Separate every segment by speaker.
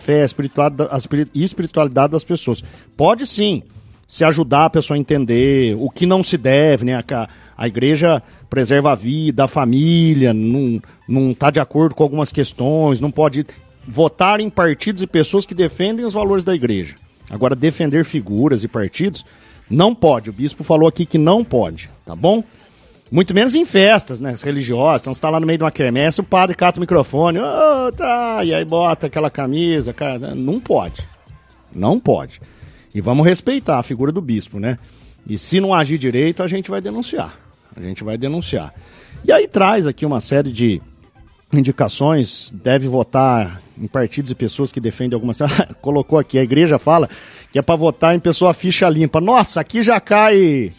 Speaker 1: fé, a espiritualidade das pessoas. Pode sim se ajudar a pessoa a entender o que não se deve, né? A igreja preserva a vida, a família, não está de acordo com algumas questões, não pode votar em partidos e pessoas que defendem os valores da igreja. Agora, defender figuras e partidos, não pode. O bispo falou aqui que não pode, tá bom? Muito menos em festas, né, religiosas. Então você está lá no meio de uma quermesse, o padre cata o microfone, e aí bota aquela camisa, cara, não pode. Não pode. E vamos respeitar a figura do bispo, né? E se não agir direito, a gente vai denunciar. E aí traz aqui uma série de indicações, deve votar em partidos e pessoas que defendem algumas... Colocou aqui, a igreja fala que é para votar em pessoa ficha limpa. Nossa, aqui já cai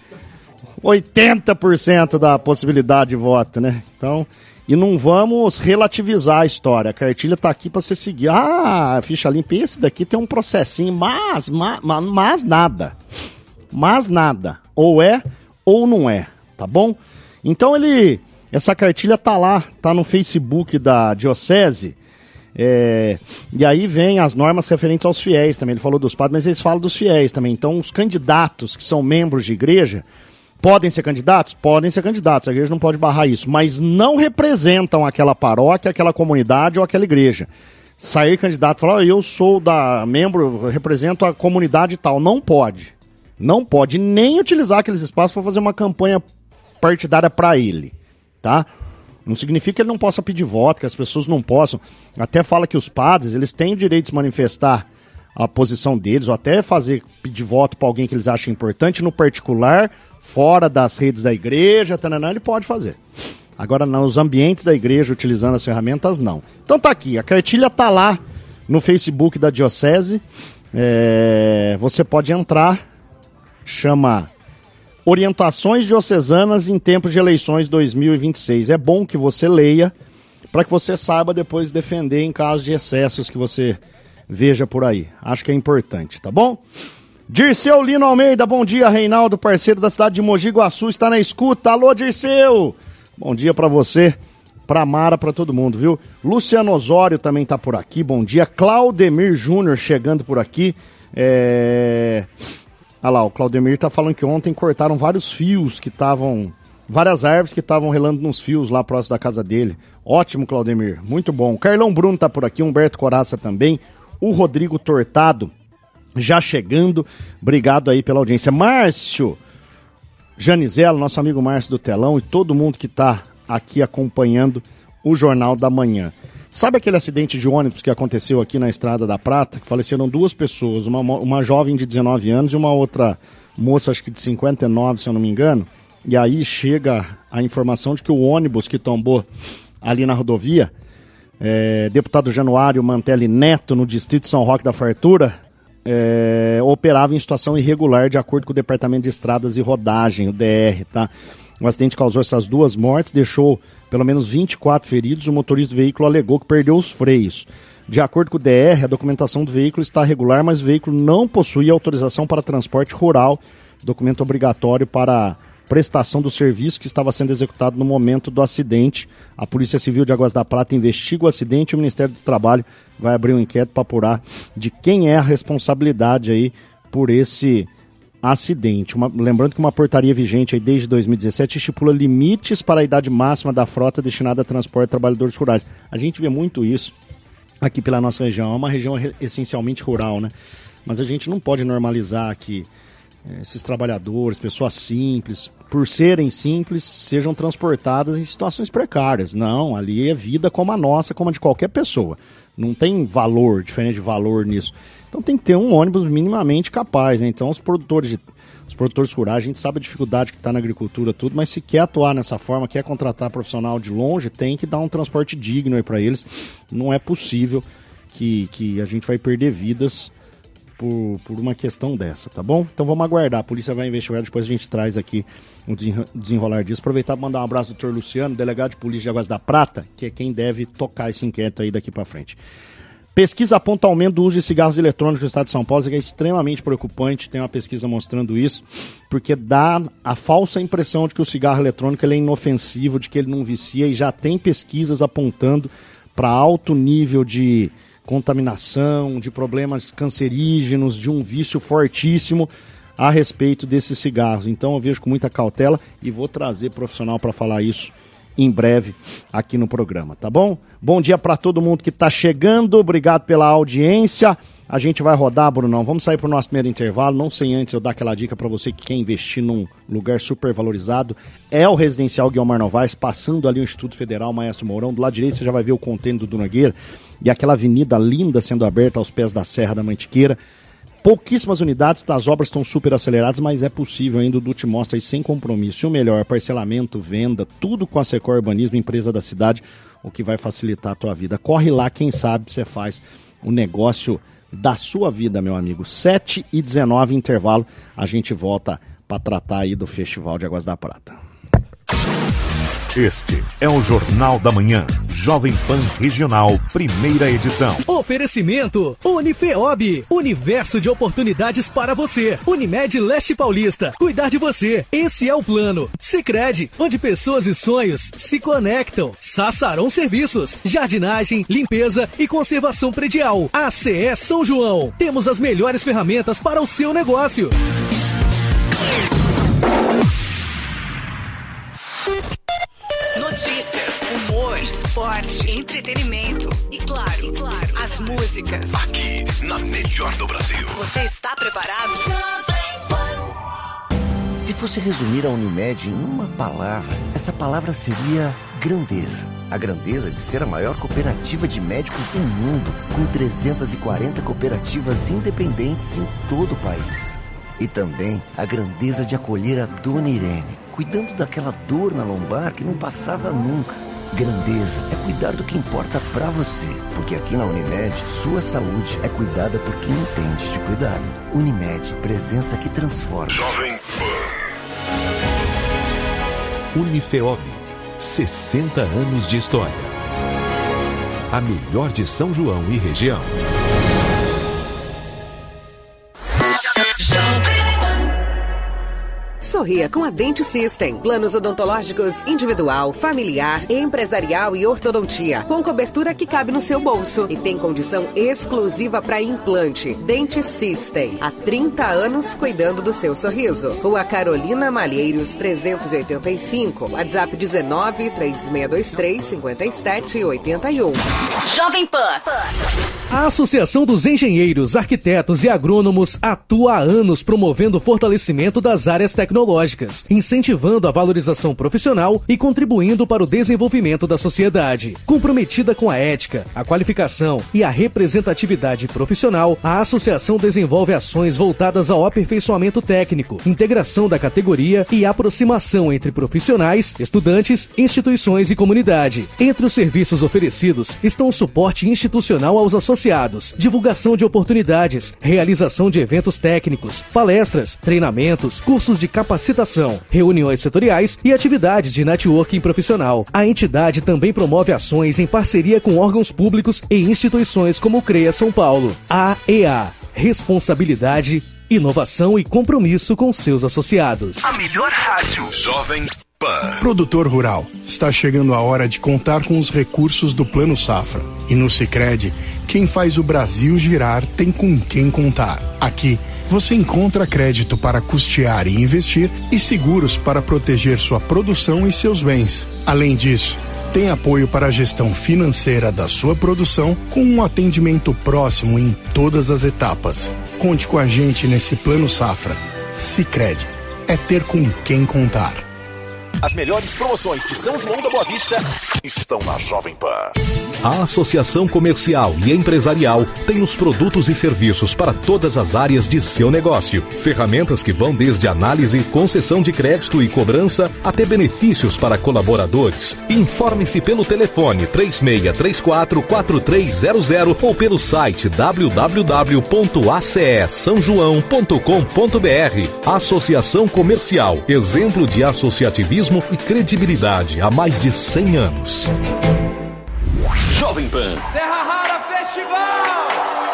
Speaker 1: 80% da possibilidade de voto, né? Então, e não vamos relativizar a história. A cartilha tá aqui para você seguir. Ficha limpa, esse daqui tem um processinho, mas nada. Mas nada. Ou é ou não é, tá bom? Então essa cartilha tá lá, tá no Facebook da Diocese, e aí vem as normas referentes aos fiéis também. Ele falou dos padres, mas eles falam dos fiéis também. Então os candidatos que são membros de igreja podem ser candidatos? Podem ser candidatos, a igreja não pode barrar isso, mas não representam aquela paróquia, aquela comunidade ou aquela igreja. Sair candidato e falar, eu sou membro, represento a comunidade e tal, não pode. Não pode nem utilizar aqueles espaços para fazer uma campanha partidária para ele, tá? Não significa que ele não possa pedir voto, que as pessoas não possam. Até fala que os padres, eles têm o direito de se manifestar a posição deles, ou até pedir voto para alguém que eles acham importante, no particular, fora das redes da igreja, ele pode fazer. Agora, nos ambientes da igreja, utilizando as ferramentas, não. Então tá aqui, a cartilha tá lá no Facebook da Diocese, você pode entrar, chama Orientações Diocesanas em Tempos de Eleições 2026. É bom que você leia, para que você saiba depois defender em caso de excessos que você veja por aí. Acho que é importante, tá bom? Dirceu Lino Almeida, bom dia, Reinaldo, parceiro da cidade de Mogi Guaçu, está na escuta. Alô, Dirceu! Bom dia para você, pra Mara, para todo mundo, viu? Luciano Osório também tá por aqui, bom dia. Claudemir Júnior chegando por aqui. Olha lá, o Claudemir tá falando que ontem cortaram vários fios várias árvores que estavam relando nos fios lá próximo da casa dele. Ótimo, Claudemir, muito bom. Carlão Bruno tá por aqui, Humberto Coraça também, o Rodrigo Tortado já chegando, obrigado aí pela audiência. Márcio Janizelo, nosso amigo Márcio do Telão, e todo mundo que tá aqui acompanhando o Jornal da Manhã. Sabe aquele acidente de ônibus que aconteceu aqui na Estrada da Prata, que faleceram duas pessoas, uma jovem de 19 anos e uma outra moça, acho que de 59, se eu não me engano, e aí chega a informação de que o ônibus que tombou ali na rodovia, deputado Januário Mantelli Neto, no distrito de São Roque da Fartura, operava em situação irregular, de acordo com o Departamento de Estradas e Rodagem, o DR, tá? O acidente causou essas duas mortes, deixou pelo menos 24 feridos. O motorista do veículo alegou que perdeu os freios. De acordo com o DR, a documentação do veículo está regular, mas o veículo não possui autorização para transporte rural, documento obrigatório para prestação do serviço que estava sendo executado no momento do acidente. A Polícia Civil de Águas da Prata investiga o acidente e o Ministério do Trabalho vai abrir um inquérito para apurar de quem é a responsabilidade aí por esse acidente. Lembrando que uma portaria vigente aí desde 2017 estipula limites para a idade máxima da frota destinada a transporte de trabalhadores rurais. A gente vê muito isso aqui pela nossa região. É uma região essencialmente rural, né? Mas a gente não pode normalizar que esses trabalhadores, pessoas simples, por serem simples, sejam transportadas em situações precárias. Não, ali é vida como a nossa, como a de qualquer pessoa. Não tem valor, diferente de valor nisso. Então tem que ter um ônibus minimamente capaz, né? Então os produtores rurais, a gente sabe a dificuldade que está na agricultura, tudo, mas se quer atuar nessa forma, quer contratar profissional de longe, tem que dar um transporte digno aí para eles. Não é possível que a gente vai perder vidas por uma questão dessa, tá bom? Então vamos aguardar, a polícia vai investigar, depois a gente traz aqui um desenrolar disso. Aproveitar para mandar um abraço ao Dr. Luciano, delegado de polícia de Águas da Prata, que é quem deve tocar esse inquérito aí daqui para frente. Pesquisa aponta aumento do uso de cigarros eletrônicos no estado de São Paulo, que é extremamente preocupante, tem uma pesquisa mostrando isso, porque dá a falsa impressão de que o cigarro eletrônico ele é inofensivo, de que ele não vicia, e já tem pesquisas apontando para alto nível de contaminação, de problemas cancerígenos, de um vício fortíssimo a respeito desses cigarros. Então eu vejo com muita cautela e vou trazer profissional para falar isso em breve aqui no programa, tá bom? Bom dia para todo mundo que está chegando, obrigado pela audiência. A gente vai rodar, Brunão, vamos sair para o nosso primeiro intervalo, não sem antes eu dar aquela dica para você que quer investir num lugar super valorizado, é o Residencial Guiomar Novaes, passando ali o Instituto Federal Maestro Mourão, do lado direito você já vai ver o container do Nogueira e aquela avenida linda sendo aberta aos pés da Serra da Mantiqueira. Pouquíssimas unidades, as obras estão super aceleradas, mas é possível ainda, o Du te mostra aí sem compromisso. E o melhor, parcelamento, venda, tudo com a Secor Urbanismo, empresa da cidade, o que vai facilitar a tua vida. Corre lá, quem sabe você faz o negócio da sua vida, meu amigo. 7h19, intervalo, a gente volta para tratar aí do Festival de Águas da Prata.
Speaker 2: Este é o Jornal da Manhã, Jovem Pan Regional, primeira edição.
Speaker 3: Oferecimento Unifeob, universo de oportunidades para você. Unimed Leste Paulista, cuidar de você, esse é o plano. Sicredi, onde pessoas e sonhos se conectam. Sassarão Serviços, jardinagem, limpeza e conservação predial. ACE São João, temos as melhores ferramentas para o seu negócio.
Speaker 4: Notícias, humor, esporte, entretenimento e claro, as músicas.
Speaker 5: Aqui, na melhor do Brasil.
Speaker 4: Você está preparado?
Speaker 6: Se fosse resumir a Unimed em uma palavra, essa palavra seria grandeza. A grandeza de ser a maior cooperativa de médicos do mundo, com 340 cooperativas independentes em todo o país. E também a grandeza de acolher a Dona Irene, cuidando daquela dor na lombar que não passava nunca. Grandeza é cuidar do que importa pra você, porque aqui na Unimed, sua saúde é cuidada por quem entende de cuidado. Unimed, presença que transforma.
Speaker 5: Jovem Pan.
Speaker 2: Unifeob, 60 anos de história. A melhor de São João e região.
Speaker 7: Sorria com a Dente System. Planos odontológicos individual, familiar, empresarial e ortodontia. Com cobertura que cabe no seu bolso. E tem condição exclusiva para implante. Dente System. Há 30 anos cuidando do seu sorriso. Rua Carolina Malheiros, 385. WhatsApp 19 3623 5781.
Speaker 4: Jovem Pan.
Speaker 3: A Associação dos Engenheiros, Arquitetos e Agrônomos atua há anos promovendo o fortalecimento das áreas tecnológicas, incentivando a valorização profissional e contribuindo para o desenvolvimento da sociedade. Comprometida com a ética, a qualificação e a representatividade profissional, a associação desenvolve ações voltadas ao aperfeiçoamento técnico, integração da categoria e aproximação entre profissionais, estudantes, instituições e comunidade. Entre os serviços oferecidos estão o suporte institucional aos associados, divulgação de oportunidades, realização de eventos técnicos, palestras, treinamentos, cursos de capacitação, reuniões setoriais e atividades de networking profissional. A entidade também promove ações em parceria com órgãos públicos e instituições como o CREA São Paulo. AEA, responsabilidade, inovação e compromisso com seus associados.
Speaker 5: A melhor rádio. Jovem Pan.
Speaker 8: Produtor rural, está chegando a hora de contar com os recursos do Plano Safra. E no Sicredi, quem faz o Brasil girar tem com quem contar. Aqui, você encontra crédito para custear e investir e seguros para proteger sua produção e seus bens. Além disso, tem apoio para a gestão financeira da sua produção com um atendimento próximo em todas as etapas. Conte com a gente nesse Plano Safra. Sicredi, é ter com quem contar.
Speaker 5: As melhores promoções de São João da Boa Vista estão na Jovem Pan.
Speaker 2: A Associação Comercial e Empresarial tem os produtos e serviços para todas as áreas de seu negócio. Ferramentas que vão desde análise, concessão de crédito e cobrança até benefícios para colaboradores. Informe-se pelo telefone 3634-4300 ou pelo site www.acesaojoão.com.br. Associação Comercial, exemplo de associativismo e credibilidade há mais de 100 anos.
Speaker 5: Jovem Pan.
Speaker 9: Terra Rara Festival!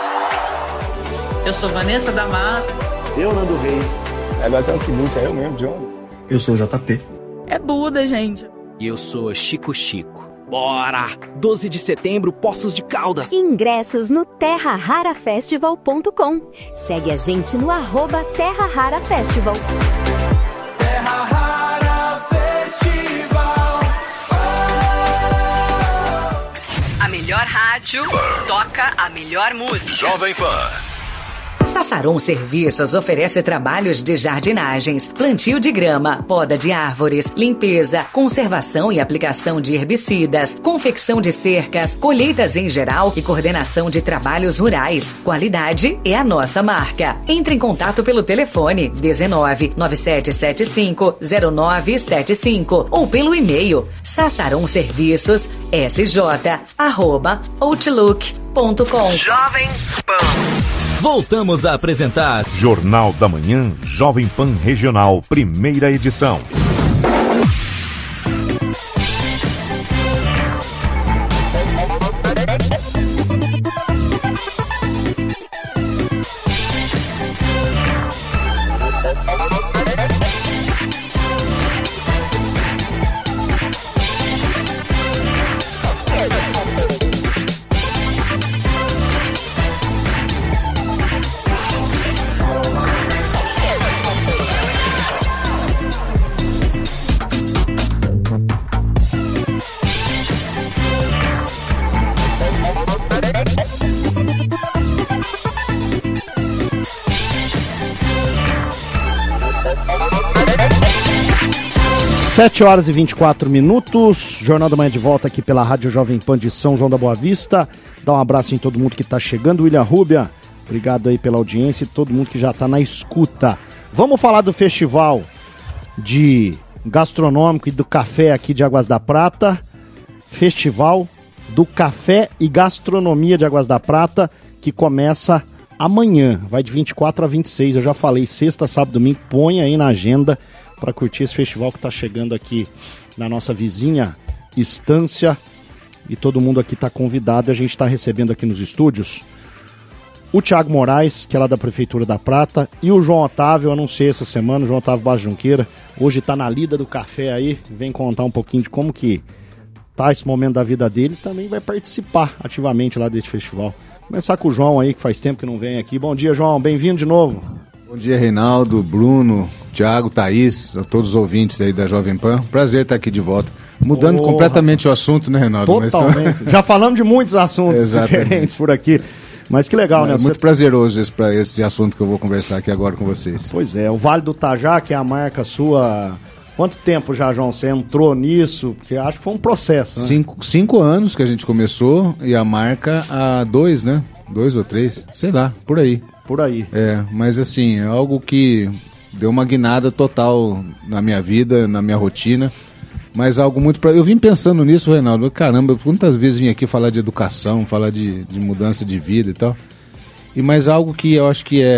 Speaker 9: Eu sou Vanessa da Mata.
Speaker 10: Eu, Nando Reis. Agora é o seguinte, é eu mesmo, John.
Speaker 11: Eu sou o JP.
Speaker 12: É Buda, gente.
Speaker 13: E eu sou Chico Chico.
Speaker 11: Bora! 12 de setembro, Poços de Caldas.
Speaker 12: Ingressos no terrararafestival.com. Segue a gente no @terrararafestival.
Speaker 13: Terra Rara Festival.
Speaker 4: A melhor rádio toca a melhor música.
Speaker 5: Jovem Pan.
Speaker 7: Sassaron Serviços oferece trabalhos de jardinagens, plantio de grama, poda de árvores, limpeza, conservação e aplicação de herbicidas, confecção de cercas, colheitas em geral e coordenação de trabalhos rurais. Qualidade é a nossa marca. Entre em contato pelo telefone 19 9775 0975 ou pelo e-mail sassaronserviços@outlook.com.
Speaker 4: Jovem Pan.
Speaker 2: Voltamos a apresentar Jornal da Manhã, Jovem Pan Regional, primeira edição.
Speaker 1: Sete horas e 24 minutos, Jornal da Manhã de volta aqui pela Rádio Jovem Pan de São João da Boa Vista. Dá um abraço em todo mundo que está chegando. William Rúbia, obrigado aí pela audiência e todo mundo que já está na escuta. Vamos falar do festival de gastronômico e do café aqui de Águas da Prata. Festival do Café e Gastronomia de Águas da Prata, que começa amanhã, vai de 24 a 26, eu já falei, sexta, sábado, domingo, põe aí na agenda para curtir esse festival que está chegando aqui na nossa vizinha Estância, e todo mundo aqui está convidado. A gente está recebendo aqui nos estúdios o Thiago Moraes, que é lá da Prefeitura da Prata, e o João Otávio, eu anunciei essa semana, o João Otávio Bas Junqueira, hoje está na lida do café aí, vem contar um pouquinho de como que tá esse momento da vida dele, também vai participar ativamente lá desse festival. Começar com o João aí, que faz tempo que não vem aqui. Bom dia, João, bem-vindo de novo.
Speaker 14: Bom dia, Reinaldo, Bruno, Thiago, Thaís, a todos os ouvintes aí da Jovem Pan. Prazer estar aqui de volta. Mudando completamente o assunto, né, Reinaldo?
Speaker 1: Totalmente. Já falamos de muitos assuntos diferentes por aqui. Mas que legal, né?
Speaker 14: É muito prazeroso esse assunto que eu vou conversar aqui agora com vocês.
Speaker 1: Pois é, o Vale do Tajá, que é a marca sua. Quanto tempo já, João, você entrou nisso? Porque acho que foi um processo, né?
Speaker 14: 5 anos que a gente começou e a marca há 2, né? 2 ou 3, sei lá, por aí.
Speaker 1: Por aí.
Speaker 14: É, mas assim, é algo que deu uma guinada total na minha vida, na minha rotina, mas algo muito... Eu vim pensando nisso, Reinaldo, caramba, quantas vezes vim aqui falar de educação, falar de mudança de vida e tal, e mais algo que eu acho que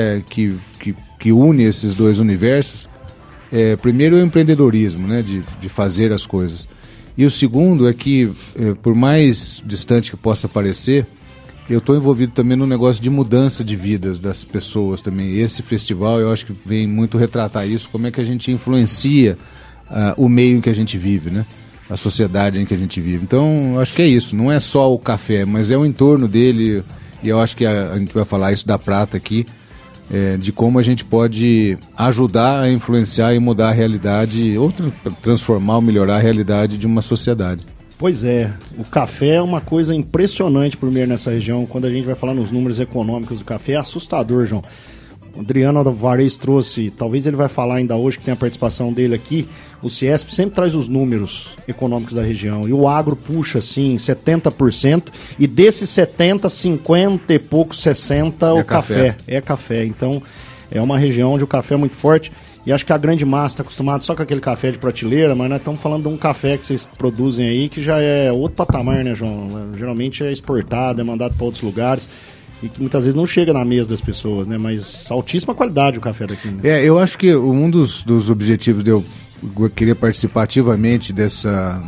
Speaker 14: que une esses dois universos, primeiro é o empreendedorismo, né, de fazer as coisas, e o segundo é que, por mais distante que possa parecer, eu estou envolvido também no negócio de mudança de vidas das pessoas também. Esse festival, eu acho que vem muito retratar isso, como é que a gente influencia o meio em que a gente vive, né? A sociedade em que a gente vive. Então, eu acho que é isso, não é só o café, mas é o entorno dele, e eu acho que a gente vai falar isso da Prata aqui, de como a gente pode ajudar a influenciar e mudar a realidade, ou transformar ou melhorar a realidade de uma sociedade.
Speaker 1: Pois é, o café é uma coisa impressionante primeiro nessa região. Quando a gente vai falar nos números econômicos do café, é assustador, João. O Adriano Alvarez trouxe, talvez ele vai falar ainda hoje, que tem a participação dele aqui, o Ciesp sempre traz os números econômicos da região, e o agro puxa assim 70%, e desses 70, 50 e pouco, 60 o café. É café, então é uma região onde o café é muito forte. E acho que a grande massa está acostumada só com aquele café de prateleira, mas nós estamos falando de um café que vocês produzem aí, que já é outro patamar, né, João? Geralmente é exportado, é mandado para outros lugares, e que muitas vezes não chega na mesa das pessoas, né? Mas altíssima qualidade o café daqui, né?
Speaker 14: Eu acho que um dos objetivos de eu querer participar ativamente desse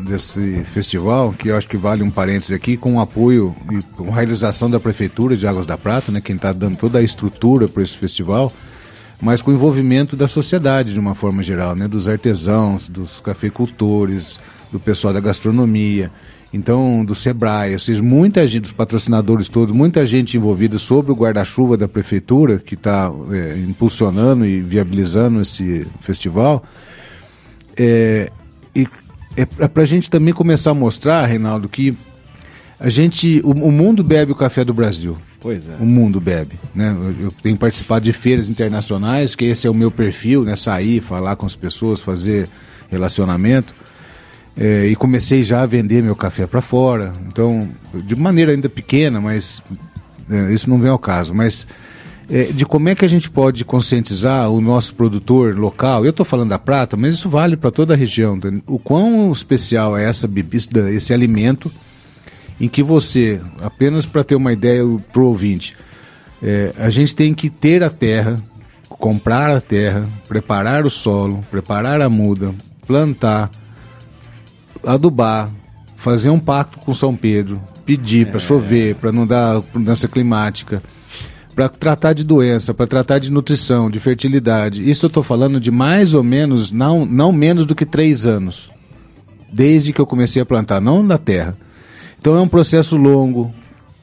Speaker 14: festival, que eu acho que vale um parênteses aqui, com o apoio e com a realização da Prefeitura de Águas da Prata, né, quem está dando toda a estrutura para esse festival, mas com o envolvimento da sociedade de uma forma geral, né? Dos artesãos, dos cafeicultores, do pessoal da gastronomia. Então, do Sebrae, ou seja, muita gente, dos patrocinadores todos, muita gente envolvida sobre o guarda-chuva da prefeitura, que está impulsionando e viabilizando esse festival. É para a gente também começar a mostrar, Reinaldo, que o mundo bebe o café do Brasil.
Speaker 1: Pois é.
Speaker 14: O mundo bebe, né? Eu tenho participado de feiras internacionais, que esse é o meu perfil, né? Sair, falar com as pessoas, fazer relacionamento. E comecei já a vender meu café para fora. Então, de maneira ainda pequena, mas isso não vem ao caso. Mas de como é que a gente pode conscientizar o nosso produtor local. Eu estou falando da prata, mas isso vale para toda a região. Tá? O quão especial é essa bebida, esse alimento, em que você, apenas para ter uma ideia para o ouvinte, a gente tem que ter a terra, comprar a terra, preparar o solo, preparar a muda, plantar, adubar, fazer um pacto com São Pedro, pedir para chover, para não dar mudança climática, para tratar de doença, para tratar de nutrição, de fertilidade. Isso eu estou falando de mais ou menos, não menos do que 3 anos, desde que eu comecei a plantar, não na terra. Então é um processo longo,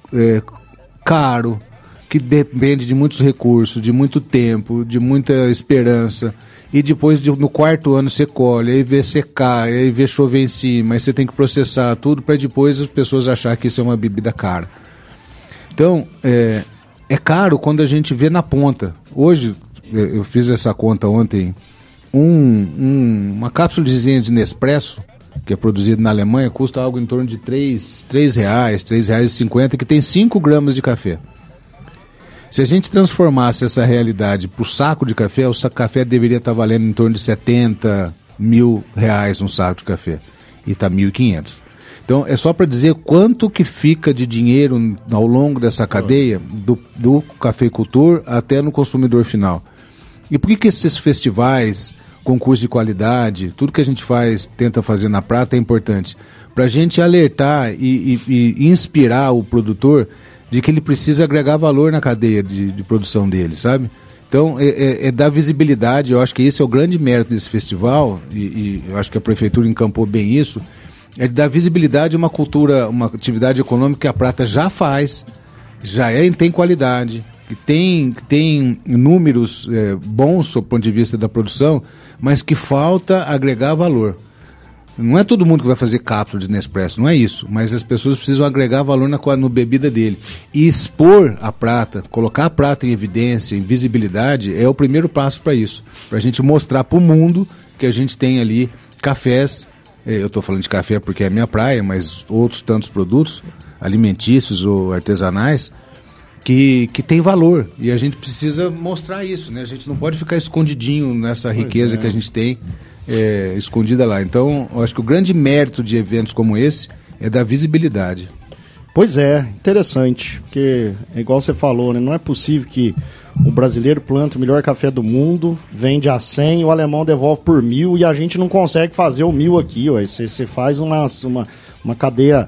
Speaker 14: caro, que depende de muitos recursos, de muito tempo, de muita esperança. E depois, no 4º ano, você colhe, aí vê secar, aí vê chover em cima, aí você tem que processar tudo para depois as pessoas acharem que isso é uma bebida cara. Então, é caro quando a gente vê na ponta. Hoje, eu fiz essa conta ontem, uma cápsulazinha de Nespresso, que é produzida na Alemanha, custa algo em torno de R$ 3,50, que tem 5 gramas de café. Se a gente transformasse essa realidade para o saco de café, o café deveria estar valendo em torno de R$70 mil um saco de café. E está 1.500. Então, é só para dizer quanto que fica de dinheiro ao longo dessa cadeia, do cafeicultor até no consumidor final. E por que esses festivais, concursos de qualidade, tudo que a gente tenta fazer na prata é importante? Para a gente alertar e inspirar o produtor de que ele precisa agregar valor na cadeia de produção dele, sabe? Então, é dar visibilidade. Eu acho que esse é o grande mérito desse festival, e eu acho que a prefeitura encampou bem isso, é de dar visibilidade a uma cultura, uma atividade econômica que a prata já faz, tem qualidade, que tem números bons do ponto de vista da produção, mas que falta agregar valor. Não é todo mundo que vai fazer cápsula de Nespresso, não é isso. Mas as pessoas precisam agregar valor na bebida dele. E expor a prata, colocar a prata em evidência, em visibilidade, é o primeiro passo para isso. Para a gente mostrar para o mundo que a gente tem ali cafés. Eu estou falando de café porque é a minha praia, mas outros tantos produtos, alimentícios ou artesanais, que tem valor. E a gente precisa mostrar isso, né? A gente não pode ficar escondidinho nessa riqueza que a gente tem. Escondida lá. Então, eu acho que o grande mérito de eventos como esse é da visibilidade.
Speaker 1: Pois é, interessante, porque é igual você falou, né? Não é possível que o brasileiro planta o melhor café do mundo, vende a 100, o alemão devolve por 1.000 e a gente não consegue fazer o 1.000 aqui. Você faz uma cadeia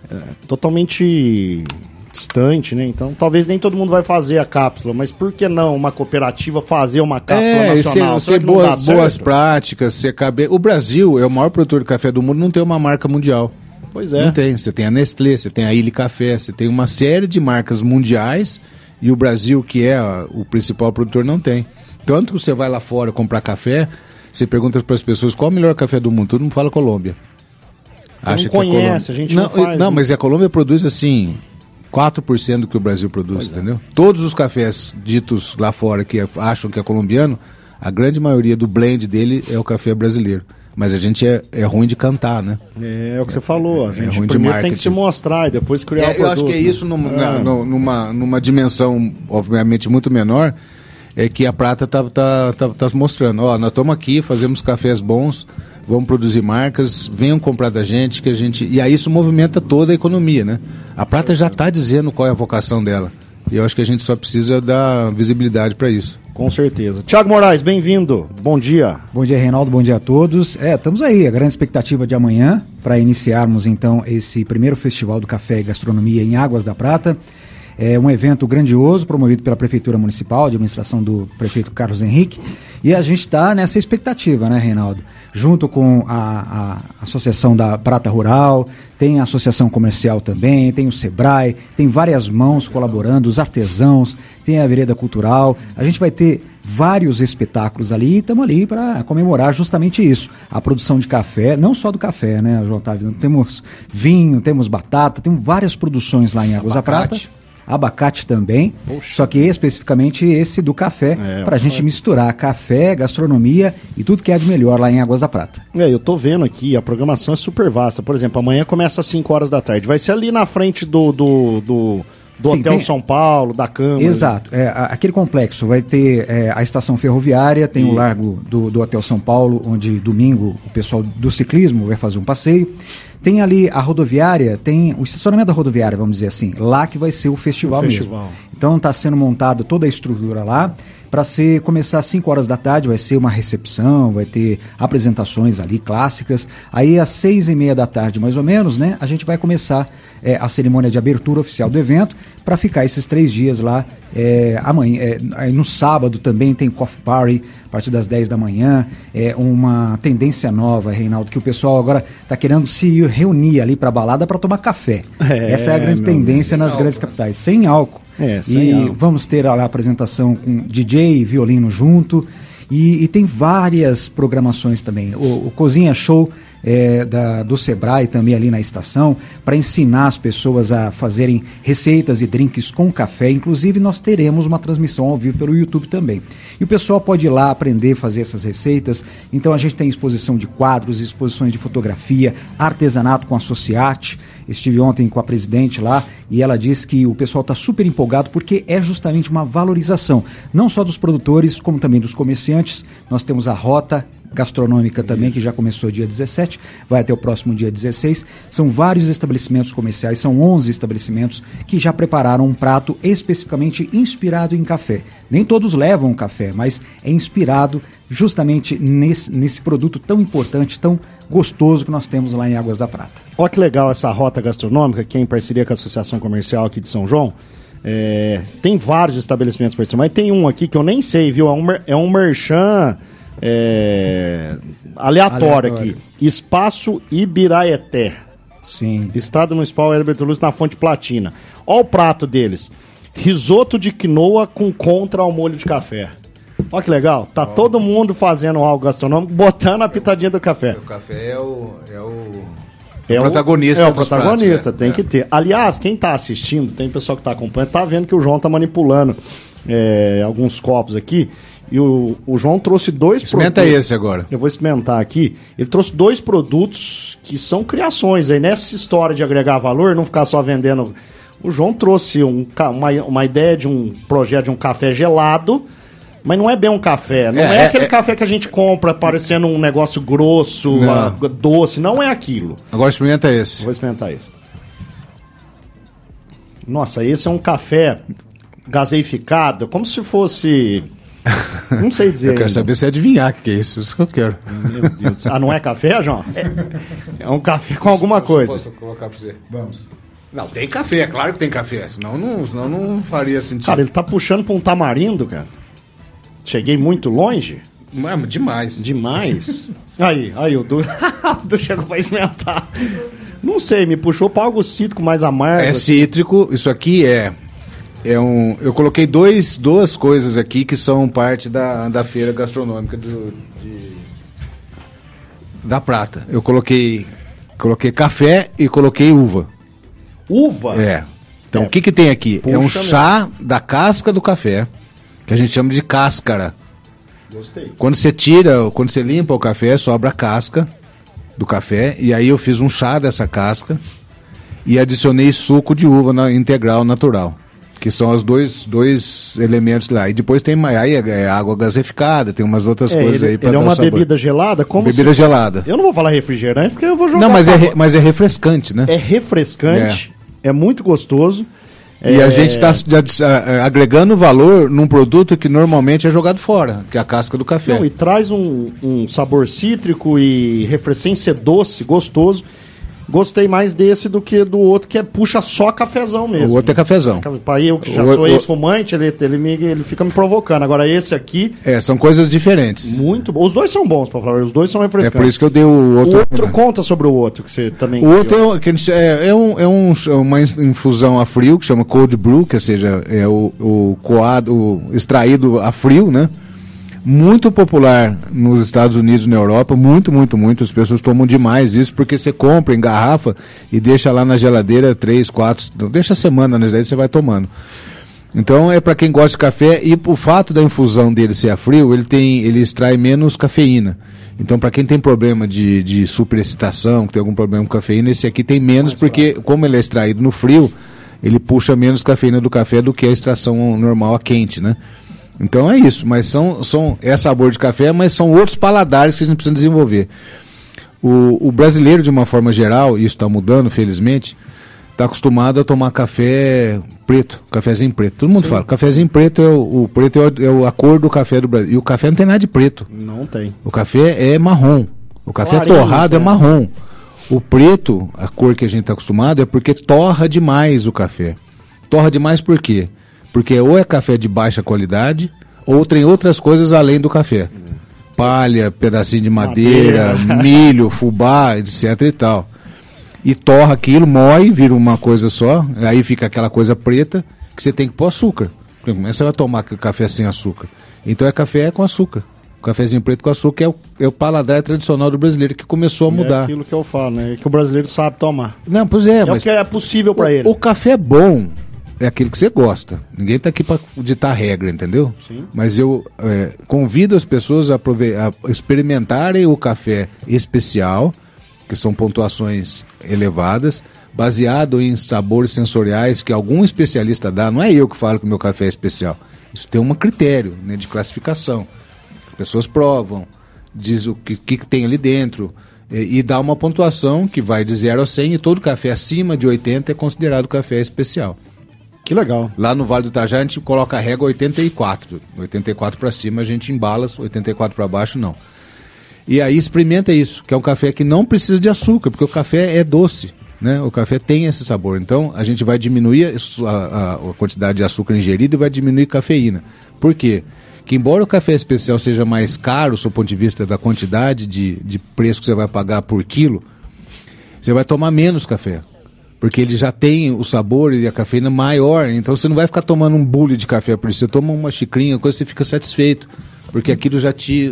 Speaker 1: totalmente distante, né? Então, talvez nem todo mundo vai fazer a cápsula, mas por que não uma cooperativa fazer uma cápsula nacional?
Speaker 14: Ter boas práticas, o Brasil é o maior produtor de café do mundo, não tem uma marca mundial.
Speaker 1: Pois é.
Speaker 14: Não tem. Você tem a Nestlé, você tem a Ilha Café, você tem uma série de marcas mundiais e o Brasil, que é o principal produtor, não tem. Tanto que você vai lá fora comprar café, você pergunta para as pessoas qual é o melhor café do mundo, todo mundo fala Colômbia.
Speaker 1: Acha não conhece, a gente não faz.
Speaker 14: Não, mas a Colômbia produz assim 4% do que o Brasil produz, entendeu? Todos os cafés ditos lá fora que acham que é colombiano, a grande maioria do blend dele é o café brasileiro. Mas a gente é ruim de cantar, né?
Speaker 1: É o que você falou. A gente
Speaker 14: ruim
Speaker 1: primeiro
Speaker 14: de
Speaker 1: tem que se mostrar e depois criar o produto.
Speaker 14: Eu acho que é isso numa dimensão, obviamente, muito menor, é que a prata tá mostrando. Ó, nós estamos aqui, fazemos cafés bons, vamos produzir marcas, venham comprar da gente, que a gente... E aí isso movimenta toda a economia, né? A prata já está dizendo qual é a vocação dela. E eu acho que a gente só precisa dar visibilidade para isso.
Speaker 1: Com certeza. Tiago Moraes, bem-vindo. Bom dia.
Speaker 15: Bom dia, Reinaldo. Bom dia a todos. Estamos aí, a grande expectativa de amanhã, para iniciarmos então esse primeiro Festival do Café e Gastronomia em Águas da Prata. É um evento grandioso, promovido pela Prefeitura Municipal, de administração do prefeito Carlos Henrique, e a gente está nessa expectativa, né, Reinaldo? Junto com a Associação da Prata Rural, tem a Associação Comercial também, tem o Sebrae, tem várias mãos colaborando, os artesãos, tem a Vereda Cultural, a gente vai ter vários espetáculos ali, e estamos ali para comemorar justamente isso, a produção de café, não só do café, né, João Otávio? Temos vinho, temos batata, temos várias produções lá em Águas da Prata. Abacate também, só que especificamente esse do café, para a gente misturar café, gastronomia e tudo que há de melhor lá em Águas da Prata.
Speaker 1: Eu tô vendo aqui, a programação é super vasta. Por exemplo, amanhã começa às 5 horas da tarde. Vai ser ali na frente do Sim, Hotel São Paulo, da Câmara.
Speaker 15: Exato. Aquele complexo vai ter a estação ferroviária, tem o largo do Hotel São Paulo, onde domingo o pessoal do ciclismo vai fazer um passeio. Tem ali a rodoviária, tem o estacionamento da rodoviária, vamos dizer assim, lá que vai ser o festival mesmo. Então está sendo montada toda a estrutura lá, para começar às 5 horas da tarde, vai ser uma recepção, vai ter apresentações ali clássicas. Aí às 6h30 da tarde, mais ou menos, né, a gente vai começar a cerimônia de abertura oficial do evento, para ficar esses 3 dias lá. Amanhã, no sábado também tem Coffee Party, a partir das 10 da manhã. É uma tendência nova, Reinaldo, que o pessoal agora está querendo se reunir ali para balada para tomar café. Essa é a grande tendência nas grandes capitais, sem álcool. Vamos ter lá a apresentação com DJ e violino junto. E tem várias programações também. O Cozinha Show do Sebrae também ali na estação, para ensinar as pessoas a fazerem receitas e drinks com café. Inclusive nós teremos uma transmissão ao vivo pelo YouTube também. E o pessoal pode ir lá aprender a fazer essas receitas. Então a gente tem exposição de quadros, exposições de fotografia, artesanato com a Sociate. Estive ontem com a presidente lá e ela disse que o pessoal está super empolgado porque é justamente uma valorização, não só dos produtores, como também dos comerciantes. Nós temos a rota gastronômica também, que já começou dia 17, vai até o próximo dia 16. São vários estabelecimentos comerciais, são 11 estabelecimentos que já prepararam um prato especificamente inspirado em café. Nem todos levam café, mas é inspirado justamente nesse produto tão importante, tão gostoso que nós temos lá em Águas da Prata.
Speaker 1: Olha que legal essa rota gastronômica, que é em parceria com a Associação Comercial aqui de São João. Tem vários estabelecimentos parceiros, mas tem um aqui que eu nem sei, viu? É um merchan aleatório aqui. Espaço Ibiraeté.
Speaker 15: Sim.
Speaker 1: Estado Municipal Herberto Luz, na Fonte Platina. Olha o prato deles. Risoto de quinoa com contra ao molho de café. Olha que legal. Tá todo mundo fazendo algo gastronômico, botando a pitadinha do café.
Speaker 14: O café é o protagonista.
Speaker 1: É o protagonista, tem que ter. Aliás, quem tá assistindo, tem pessoal que tá acompanhando, tá vendo que o João tá manipulando alguns copos aqui. E o João trouxe 2
Speaker 14: Experimenta produtos. Esse agora.
Speaker 1: Eu vou experimentar aqui. Ele trouxe 2 produtos que são criações aí. Nessa história de agregar valor, não ficar só vendendo. O João trouxe uma ideia de um projeto de um café gelado, mas não é bem um café. Não é aquele café que a gente compra parecendo um negócio grosso, doce. Não é aquilo.
Speaker 14: Agora experimenta esse.
Speaker 1: Vou experimentar esse. Nossa, esse é um café gaseificado, como se fosse... Não sei dizer.
Speaker 14: Eu quero saber se adivinhar o que é isso. Isso que eu quero.
Speaker 1: Meu Deus. Não é café, João? É um café com alguma coisa.
Speaker 14: Posso colocar pra você? Vamos. Não, tem café, é claro que tem café. Senão não faria sentido.
Speaker 1: Cara, ele tá puxando pra um tamarindo, cara. Cheguei muito longe?
Speaker 14: Demais.
Speaker 1: Demais? Aí, o Du chegou pra experimentar. Não sei, me puxou pra algo cítrico mais amargo.
Speaker 14: É cítrico, isso aqui eu coloquei duas coisas aqui que são parte da feira gastronômica da Prata. Eu coloquei café e coloquei uva.
Speaker 1: Uva?
Speaker 14: Então o que tem aqui? É um chá da casca do café, que a gente chama de cáscara.
Speaker 1: Gostei.
Speaker 14: Quando você limpa o café, sobra a casca do café, e aí eu fiz um chá dessa casca e adicionei suco de uva integral natural. Que são os dois elementos lá. E depois tem água gaseificada, tem umas outras coisas aí para dar
Speaker 1: uma
Speaker 14: sabor.
Speaker 1: Bebida gelada?
Speaker 14: Bebida gelada.
Speaker 1: Eu não vou falar refrigerante, porque eu vou jogar...
Speaker 14: Não, mas é refrescante, né?
Speaker 1: É refrescante, é muito gostoso.
Speaker 14: E a gente está agregando valor num produto que normalmente é jogado fora, que é a casca do café.
Speaker 1: Não, e traz um sabor cítrico e refrescente, doce, gostoso. Gostei mais desse do que do outro, que puxa só cafezão mesmo.
Speaker 14: O outro é cafezão.
Speaker 1: Aí eu que já sou ex-fumante, ele fica me provocando. Agora esse aqui...
Speaker 14: são coisas diferentes.
Speaker 1: Muito bom. Os dois são bons, pra falar. Os dois são refrescantes.
Speaker 14: É por isso que eu dei o outro.
Speaker 1: O outro conta sobre o outro, que você também...
Speaker 14: O outro uma infusão a frio, que chama cold brew, que seja, é o coado, extraído a frio, né? Muito popular nos Estados Unidos e na Europa, muito. As pessoas tomam demais isso, porque você compra em garrafa e deixa lá na geladeira 3, 4, deixa a semana na geladeira, você vai tomando. Então é para quem gosta de café, e o fato da infusão dele ser a frio, ele extrai menos cafeína. Então para quem tem problema de superexcitação, que tem algum problema com cafeína, esse aqui tem menos, porque como ele é extraído no frio, ele puxa menos cafeína do café do que a extração normal a quente, né? Então é isso, mas é sabor de café, mas são outros paladares que a gente precisa desenvolver. O brasileiro, de uma forma geral, e isso está mudando, felizmente, está acostumado a tomar café preto, cafezinho preto. Todo mundo fala, cafezinho preto é a cor do café do Brasil. E o café não tem nada de preto.
Speaker 1: Não tem.
Speaker 14: O café é marrom. O café
Speaker 1: Clarinho,
Speaker 14: torrado é marrom. O preto, a cor que a gente está acostumado, é porque torra demais o café. Torra demais por quê? Porque ou é café de baixa qualidade, ou tem outras coisas além do café. Palha, pedacinho de madeira, milho, fubá, etc e tal. E torra aquilo, moe, vira uma coisa só, aí fica aquela coisa preta que você tem que pôr açúcar. Porque como é que você vai tomar café sem açúcar? Então é café com açúcar. O cafezinho preto com açúcar é o paladar tradicional do brasileiro, que começou a mudar.
Speaker 1: É aquilo que eu falo, né? Que o brasileiro sabe tomar.
Speaker 14: Não, pois é.
Speaker 1: Mas o que é possível para ele.
Speaker 14: O café bom é aquilo que você gosta. Ninguém está aqui para ditar regra, entendeu? Sim. Mas eu convido as pessoas a experimentarem o café especial, que são pontuações elevadas, baseado em sabores sensoriais que algum especialista dá. Não é eu que falo que o meu café é especial. Isso tem um critério, né, de classificação. As pessoas provam, diz o que tem ali dentro, e dá uma pontuação que vai de 0 a 100, e todo café acima de 80 é considerado café especial.
Speaker 1: Que legal.
Speaker 14: Lá no Vale do Itajaí a gente coloca a régua 84. 84 para cima a gente embala, 84 para baixo não. E aí experimenta isso, que é um café que não precisa de açúcar, porque o café é doce, né? O café tem esse sabor. Então a gente vai diminuir a quantidade de açúcar ingerida e vai diminuir a cafeína. Por quê? Que embora o café especial seja mais caro, do ponto de vista da quantidade de preço que você vai pagar por quilo, você vai tomar menos café. Porque ele já tem o sabor e a cafeína maior, então você não vai ficar tomando um bule de café por isso. Você toma uma xicrinha, coisa, você fica satisfeito, porque aquilo já te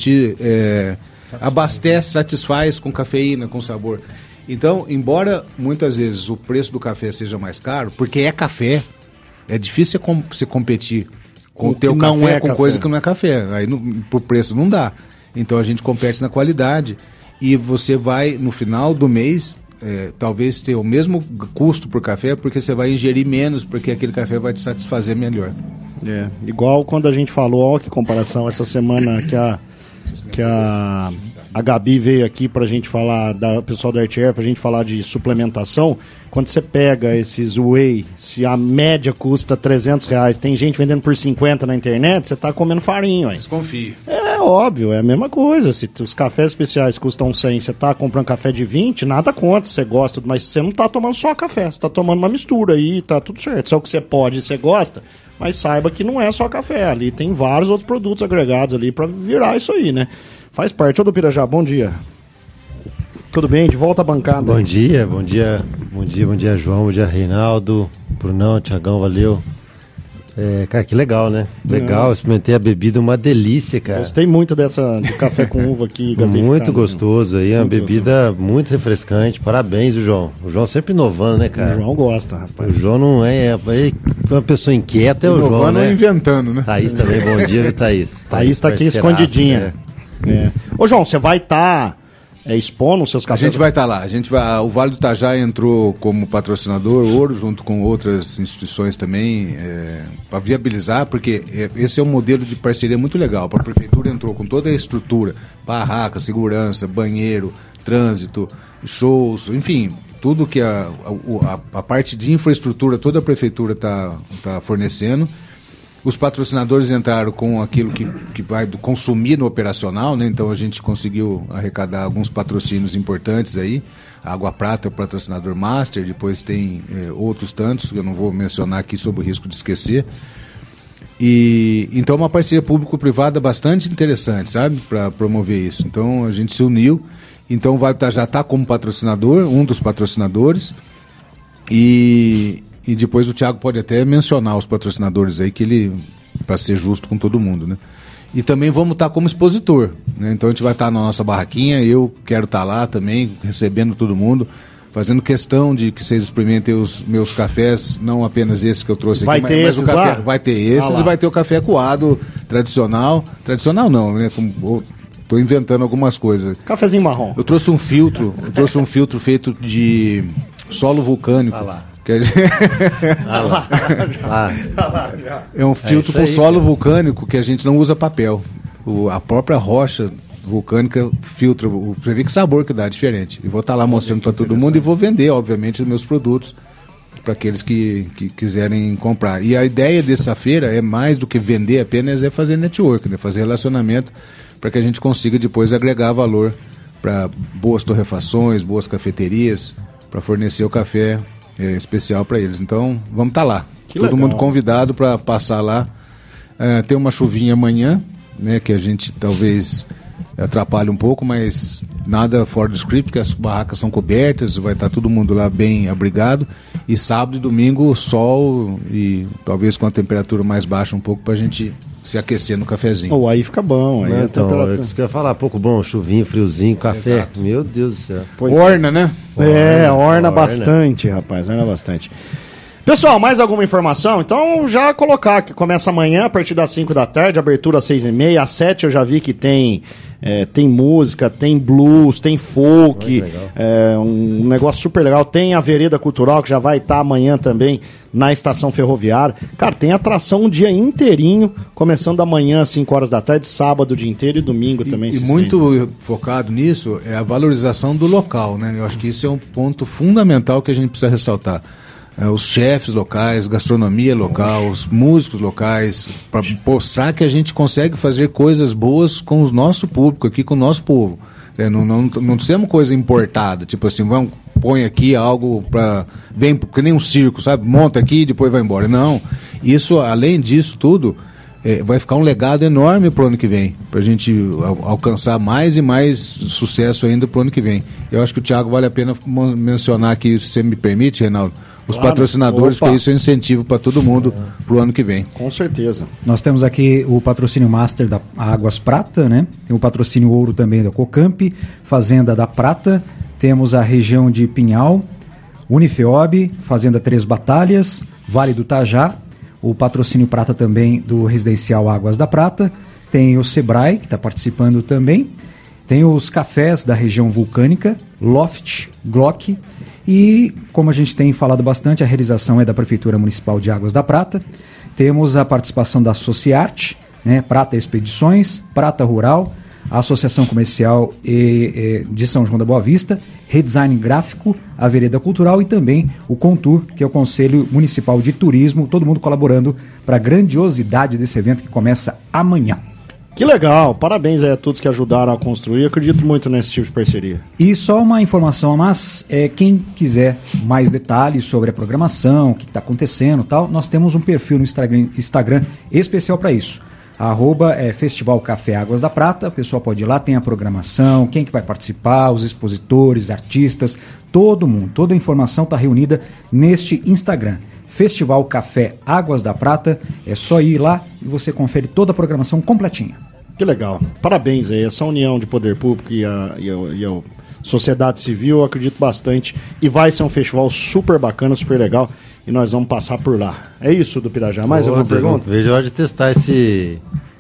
Speaker 14: abastece, satisfaz com cafeína, com sabor. Então, embora muitas vezes o preço do café seja mais caro, porque é café, é difícil você competir com o teu café com coisa que não é café. Aí por preço não dá. Então a gente compete na qualidade, e você vai, no final do mês, talvez ter o mesmo custo por café, porque você vai ingerir menos, porque aquele café vai te satisfazer melhor.
Speaker 1: Igual quando a gente falou, olha que comparação, essa semana que a Gabi veio aqui pra gente falar, o pessoal da Artier, pra gente falar de suplementação. Quando você pega esses whey, se a média custa R$300, tem gente vendendo por 50 na internet, você tá comendo farinha, ué.
Speaker 14: Desconfie.
Speaker 1: É óbvio, é a mesma coisa. Se os cafés especiais custam 100, você tá comprando café de 20, nada contra, você gosta, mas você não tá tomando só café, você tá tomando uma mistura aí, tá tudo certo. Só o que você pode e você gosta, mas saiba que não é só café, ali tem vários outros produtos agregados ali pra virar isso aí, né? Faz parte. Ô do Pirajá, bom dia. Tudo bem? De volta à bancada.
Speaker 16: Bom dia, João, bom dia, Reinaldo, Brunão, Tiagão, valeu. Cara, que legal, né? Legal, experimentei a bebida, uma delícia, cara.
Speaker 1: Gostei muito de café com uva aqui.
Speaker 16: Muito gostoso aí, uma bebida muito refrescante. Parabéns, João. O João sempre inovando, né, cara?
Speaker 1: O João gosta, rapaz.
Speaker 16: O João não é uma pessoa inquieta, é o João, né?
Speaker 14: Inventando, né?
Speaker 16: Thaís também, bom dia, Thaís.
Speaker 1: Thaís tá aqui escondidinha. Ô, João, você vai estar expondo os seus cafés?
Speaker 14: A gente vai estar lá. O Vale do Itajaí entrou como patrocinador ouro, junto com outras instituições também, para viabilizar, porque esse é um modelo de parceria muito legal. A prefeitura entrou com toda a estrutura, barraca, segurança, banheiro, trânsito, shows, enfim, tudo que a parte de infraestrutura toda a prefeitura está fornecendo. Os patrocinadores entraram com aquilo que vai consumir no operacional, né? Então a gente conseguiu arrecadar alguns patrocínios importantes aí. A Água Prata é o patrocinador master, depois tem outros tantos, que eu não vou mencionar aqui sob o risco de esquecer. E então uma parceria público-privada bastante interessante, sabe? Para promover isso. Então a gente se uniu, então já está como patrocinador, um dos patrocinadores, e depois o Thiago pode até mencionar os patrocinadores aí, que ele, para ser justo com todo mundo, né? E também vamos estar como expositor, né? Então a gente vai estar na nossa barraquinha, eu quero estar lá também, recebendo todo mundo, fazendo questão de que vocês experimentem os meus cafés, não apenas esse que eu trouxe
Speaker 1: vai
Speaker 14: aqui,
Speaker 1: ter
Speaker 14: mas o café,
Speaker 1: lá?
Speaker 14: Vai ter esses e vai ter o café coado tradicional não, né? Estou inventando algumas coisas.
Speaker 1: Cafezinho marrom.
Speaker 14: Eu trouxe um filtro feito de solo vulcânico. É um filtro com solo vulcânico que a gente não usa papel. A própria rocha vulcânica filtra. Você vê que sabor que dá, diferente. E vou estar lá mostrando para todo mundo e vou vender, obviamente, os meus produtos para aqueles que quiserem comprar. E a ideia dessa feira é mais do que vender apenas, é fazer network, né? Fazer relacionamento para que a gente consiga depois agregar valor para boas torrefações, boas cafeterias, para fornecer o café especial para eles. Então, vamos estar lá. Todo mundo convidado para passar lá. Tem uma chuvinha amanhã, né, que a gente talvez atrapalhe um pouco, mas nada fora do script, porque as barracas são cobertas, vai estar todo mundo lá bem abrigado. E sábado e domingo, sol e talvez com a temperatura mais baixa um pouco para a gente se aquecer no cafezinho.
Speaker 1: Aí fica bom. Aí
Speaker 16: então, é isso que eu ia falar, pouco bom, chuvinho, friozinho, café. Exato. Meu Deus do céu.
Speaker 14: Orna, né?
Speaker 1: Orna bastante, rapaz, orna bastante. Pessoal, mais alguma informação? Então, já colocar que começa amanhã, a partir das 5 da tarde, abertura às 6h30, às 7 eu já vi que tem música, tem blues, tem folk, um negócio super legal. Tem a Vereda Cultural, que já vai estar amanhã também na estação ferroviária. Cara, tem atração um dia inteirinho, começando amanhã às 5 horas da tarde, sábado o dia inteiro e domingo também.
Speaker 14: E muito focado nisso é a valorização do local, né? Eu acho que isso é um ponto fundamental que a gente precisa ressaltar. Os chefes locais, gastronomia local, os músicos locais, para mostrar que a gente consegue fazer coisas boas com o nosso público aqui, com o nosso povo. Não temos coisa importada, tipo assim, põe aqui algo vem, porque nem um circo, sabe? Monta aqui e depois vai embora. Não, isso, além disso tudo, vai ficar um legado enorme para o ano que vem, para a gente alcançar mais e mais sucesso ainda para o ano que vem. Eu acho que o Thiago vale a pena mencionar aqui, se você me permite, Reinaldo, os patrocinadores, porque isso é incentivo para todo mundo para o ano que vem.
Speaker 1: Com certeza.
Speaker 15: Nós temos aqui o patrocínio Master da Águas Prata, né? Tem o patrocínio Ouro também da Cocamp, Fazenda da Prata, temos a região de Pinhal, Unifeob, Fazenda Três Batalhas, Vale do Tajá, o patrocínio Prata também do Residencial Águas da Prata, tem o Sebrae, que está participando também, tem os cafés da região vulcânica, Loft, Glock, e como a gente tem falado bastante, a realização é da Prefeitura Municipal de Águas da Prata. Temos a participação da Sociarte, né, Prata Expedições, Prata Rural, a Associação Comercial de São João da Boa Vista, Redesign Gráfico, a Vereda Cultural e também o Contur, que é o Conselho Municipal de Turismo, todo mundo colaborando para a grandiosidade desse evento que começa amanhã.
Speaker 1: Que legal, parabéns aí a todos que ajudaram a construir, eu acredito muito nesse tipo de parceria.
Speaker 15: E só uma informação a mais, quem quiser mais detalhes sobre a programação, o que está acontecendo e tal, nós temos um perfil no Instagram especial para isso. @Festival Café Águas da Prata, o pessoal pode ir lá, tem a programação, quem que vai participar, os expositores, artistas, todo mundo, toda a informação está reunida neste Instagram. Festival Café Águas da Prata, é só ir lá e você confere toda a programação completinha.
Speaker 1: Que legal, parabéns aí, essa união de poder público e a sociedade civil, eu acredito bastante, e vai ser um festival super bacana, super legal, e nós vamos passar por lá. É isso do Pirajá, mais alguma pergunta?
Speaker 16: Vejo a hora de testar esse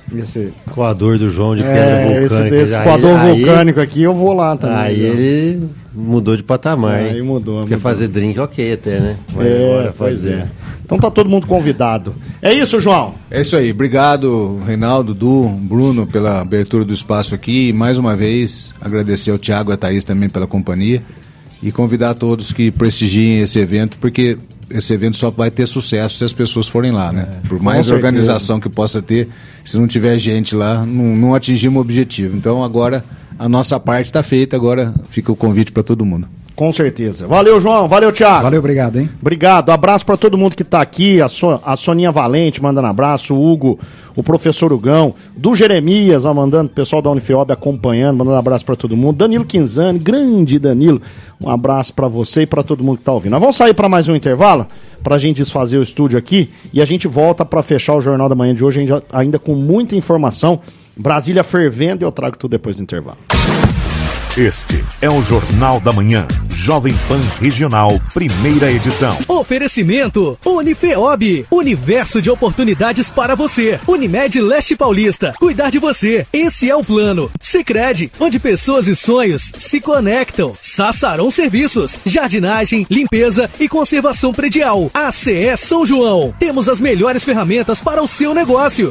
Speaker 16: coador do João de pedra vulcânica.
Speaker 1: Esse coador vulcânico aqui, eu vou lá também.
Speaker 16: Aí ele mudou de patamar, hein?
Speaker 1: Aí mudou.
Speaker 16: Quer fazer drink, ok até, né? Mas agora fazer.
Speaker 1: Então tá todo mundo convidado. É isso, João?
Speaker 14: É isso aí. Obrigado, Reinaldo, Du, Bruno, pela abertura do espaço aqui. E mais uma vez, agradecer ao Thiago e a Thaís também pela companhia. E convidar todos que prestigiem esse evento, porque esse evento só vai ter sucesso se as pessoas forem lá, né? Por mais organização que possa ter, se não tiver gente lá, não atingimos o objetivo. Então agora a nossa parte está feita, agora fica o convite para todo mundo.
Speaker 1: Com certeza. Valeu, João. Valeu, Thiago.
Speaker 15: Valeu, obrigado, hein?
Speaker 1: Obrigado. Abraço para todo mundo que tá aqui. A Soninha Valente mandando abraço. O Hugo, o professor Hugão. Do Jeremias, ó, mandando. O pessoal da Unifeob acompanhando, mandando abraço para todo mundo. Danilo Quinzani, grande Danilo. Um abraço para você e para todo mundo que tá ouvindo. Nós vamos sair para mais um intervalo, pra gente desfazer o estúdio aqui. E a gente volta para fechar o Jornal da Manhã de hoje, ainda com muita informação. Brasília fervendo, e eu trago tudo depois do intervalo.
Speaker 2: Este é o Jornal da Manhã, Jovem Pan Regional, primeira edição.
Speaker 3: Oferecimento Unifeob, universo de oportunidades para você. Unimed Leste Paulista, cuidar de você, esse é o plano. Sicredi, onde pessoas e sonhos se conectam. Sassaron Serviços, jardinagem, limpeza e conservação predial. ACE São João, temos as melhores ferramentas para o seu negócio.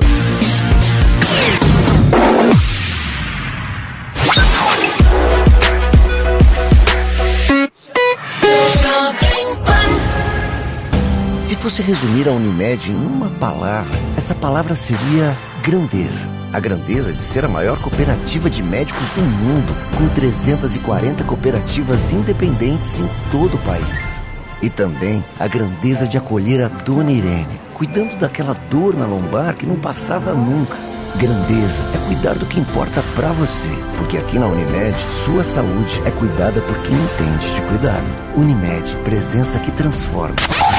Speaker 6: Se fosse resumir a Unimed em uma palavra, essa palavra seria grandeza. A grandeza de ser a maior cooperativa de médicos do mundo, com 340 cooperativas independentes em todo o país. E também a grandeza de acolher a Dona Irene, cuidando daquela dor na lombar que não passava nunca. Grandeza é cuidar do que importa pra você, porque aqui na Unimed, sua saúde é cuidada por quem entende de cuidado. Unimed, presença que transforma.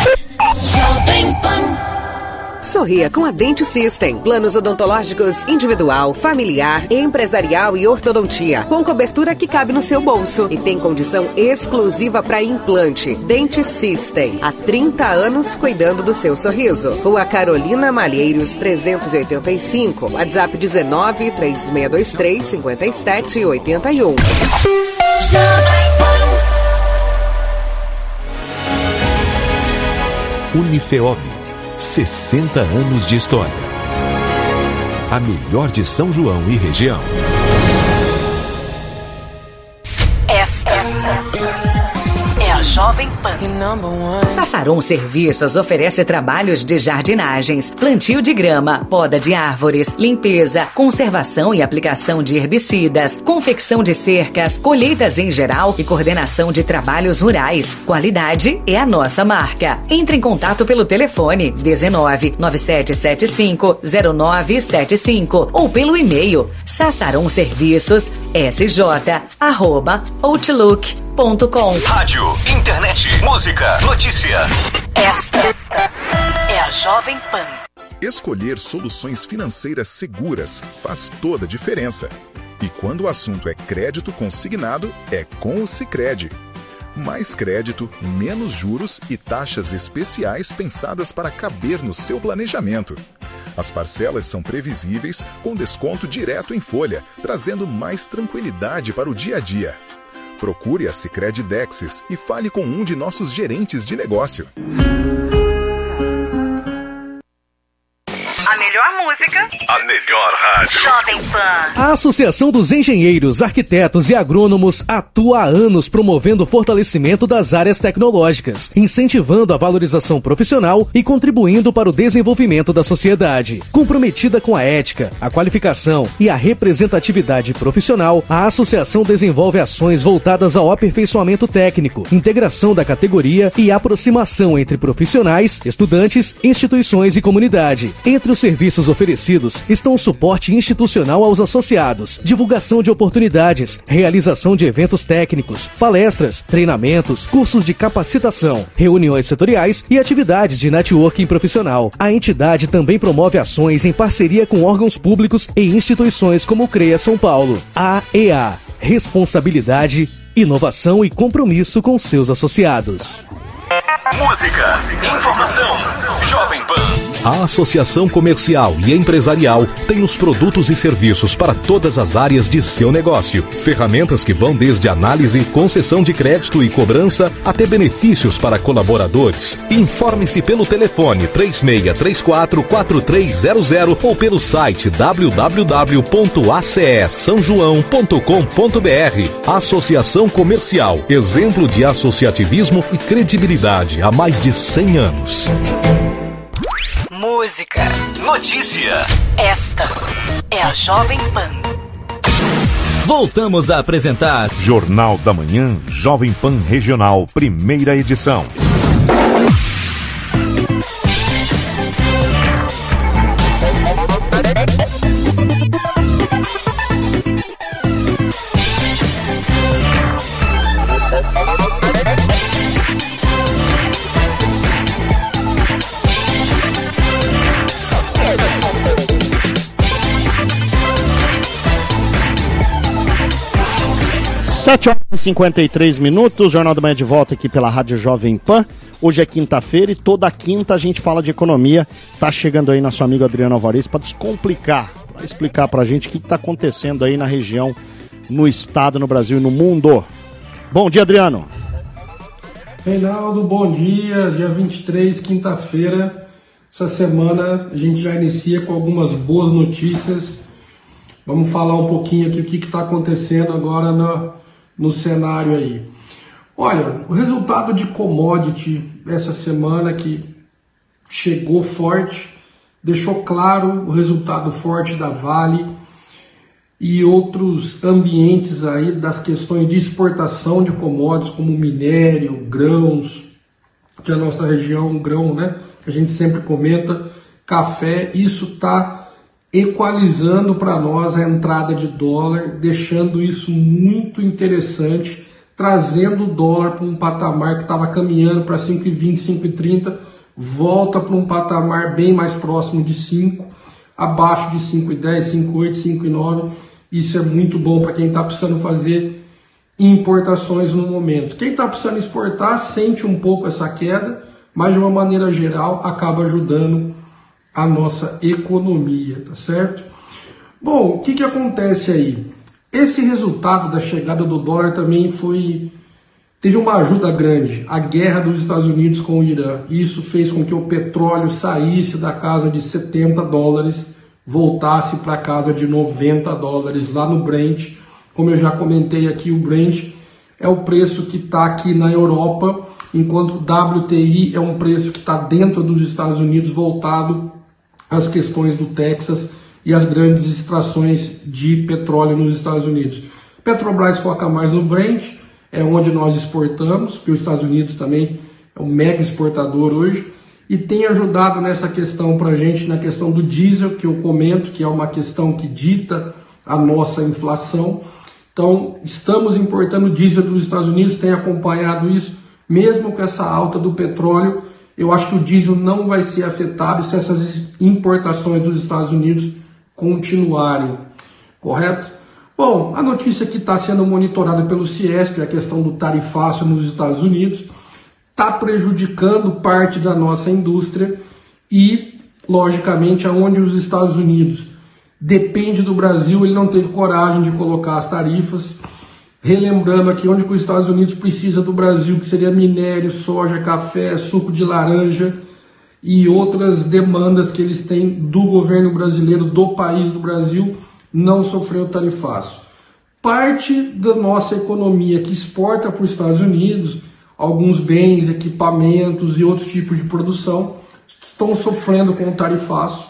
Speaker 7: Sorria com a Dente System. Planos odontológicos individual, familiar, empresarial e ortodontia. Com cobertura que cabe no seu bolso. E tem condição exclusiva para implante. Dente System. Há 30 anos cuidando do seu sorriso. Rua Carolina Malheiros, 385. WhatsApp 19 3623 5781.
Speaker 2: Unifeob, 60 anos de história. A melhor de São João e região.
Speaker 4: Esta é a Jovem Pan. Sassaron Serviços oferece trabalhos de jardinagens, plantio de grama, poda de árvores, limpeza, conservação e aplicação de herbicidas, confecção de cercas, colheitas em geral e coordenação de trabalhos rurais. Qualidade é a nossa marca. Entre em contato pelo telefone 19 9775 0975 ou pelo e-mail sassaronserviços@outlook.com.
Speaker 5: Rádio, internet, música, notícia.
Speaker 4: Esta é a Jovem Pan.
Speaker 17: Escolher soluções financeiras seguras faz toda a diferença. E quando o assunto é crédito consignado, é com o Sicredi. Mais crédito, menos juros e taxas especiais pensadas para caber no seu planejamento. As parcelas são previsíveis, com desconto direto em folha, trazendo mais tranquilidade para o dia a dia. Procure a Sicredi Dexis e fale com um de nossos gerentes de negócio.
Speaker 4: A melhor música.
Speaker 5: A melhor rádio.
Speaker 4: Jovem Pan.
Speaker 3: A Associação dos Engenheiros, Arquitetos e Agrônomos atua há anos promovendo o fortalecimento das áreas tecnológicas, incentivando a valorização profissional e contribuindo para o desenvolvimento da sociedade. Comprometida com a ética, a qualificação e a representatividade profissional, a associação desenvolve ações voltadas ao aperfeiçoamento técnico, integração da categoria e aproximação entre profissionais, estudantes, instituições e comunidade. Entre os serviços oferecidos estão o suporte institucional aos associados, divulgação de oportunidades, realização de eventos técnicos, palestras, treinamentos, cursos de capacitação, reuniões setoriais e atividades de networking profissional. A entidade também promove ações em parceria com órgãos públicos e instituições como o CREA São Paulo. AEA, responsabilidade, inovação e compromisso com seus associados.
Speaker 5: Música, informação, Jovem Pan.
Speaker 2: A Associação Comercial e Empresarial tem os produtos e serviços para todas as áreas de seu negócio. Ferramentas que vão desde análise, concessão de crédito e cobrança até benefícios para colaboradores. Informe-se pelo telefone 3634-4300 ou pelo site www.acesanjoão.com.br. Associação Comercial, exemplo de associativismo e credibilidade há mais de 100 anos.
Speaker 4: Música. Notícia. Esta é a Jovem Pan.
Speaker 18: Voltamos a apresentar
Speaker 19: Jornal da Manhã, Jovem Pan Regional, primeira edição.
Speaker 1: Sete horas e 53 minutos, Jornal da Manhã de volta aqui pela Rádio Jovem Pan. Hoje é quinta-feira e toda quinta a gente fala de economia. Tá chegando aí nosso amigo Adriano Alvarez para descomplicar, para explicar pra gente o que tá acontecendo aí na região, no estado, no Brasil e no mundo. Bom dia, Adriano.
Speaker 20: Reinaldo, bom dia. Dia 23, quinta-feira. Essa semana a gente já inicia com algumas boas notícias. Vamos falar um pouquinho aqui o que está acontecendo agora no cenário aí. Olha, o resultado de commodity essa semana que chegou forte, deixou claro o resultado forte da Vale e outros ambientes aí das questões de exportação de commodities como minério, grãos, que a nossa região, grão, né, que a gente sempre comenta, café, isso está equalizando para nós a entrada de dólar, deixando isso muito interessante, trazendo o dólar para um patamar que estava caminhando para 5,20, 5,30, volta para um patamar bem mais próximo de 5, abaixo de 5,10, 5,8, 5,9. Isso é muito bom para quem está precisando fazer importações no momento. Quem está precisando exportar sente um pouco essa queda, mas de uma maneira geral acaba ajudando a nossa economia, tá certo? Bom, o que acontece aí? Esse resultado da chegada do dólar também teve uma ajuda grande, a guerra dos Estados Unidos com o Irã. Isso fez com que o petróleo saísse da casa de $70, voltasse para a casa de $90 lá no Brent. Como eu já comentei aqui, o Brent é o preço que está aqui na Europa, enquanto o WTI é um preço que está dentro dos Estados Unidos, voltado às questões do Texas e as grandes extrações de petróleo nos Estados Unidos. Petrobras foca mais no Brent, é onde nós exportamos, porque os Estados Unidos também é um mega exportador hoje, e tem ajudado nessa questão para a gente, na questão do diesel, que eu comento, que é uma questão que dita a nossa inflação. Então, estamos importando diesel dos Estados Unidos, tem acompanhado isso, mesmo com essa alta do petróleo. Eu acho que o diesel não vai ser afetado se essas importações dos Estados Unidos continuarem, correto? Bom, a notícia que está sendo monitorada pelo CIESP, a questão do tarifaço nos Estados Unidos, está prejudicando parte da nossa indústria e, logicamente, aonde os Estados Unidos depende do Brasil, ele não teve coragem de colocar as tarifas. Relembrando aqui onde que os Estados Unidos precisa do Brasil, que seria minério, soja, café, suco de laranja e outras demandas que eles têm do governo brasileiro, do país do Brasil, não sofreu tarifaço. Parte da nossa economia que exporta para os Estados Unidos, alguns bens, equipamentos e outros tipos de produção, estão sofrendo com o tarifaço,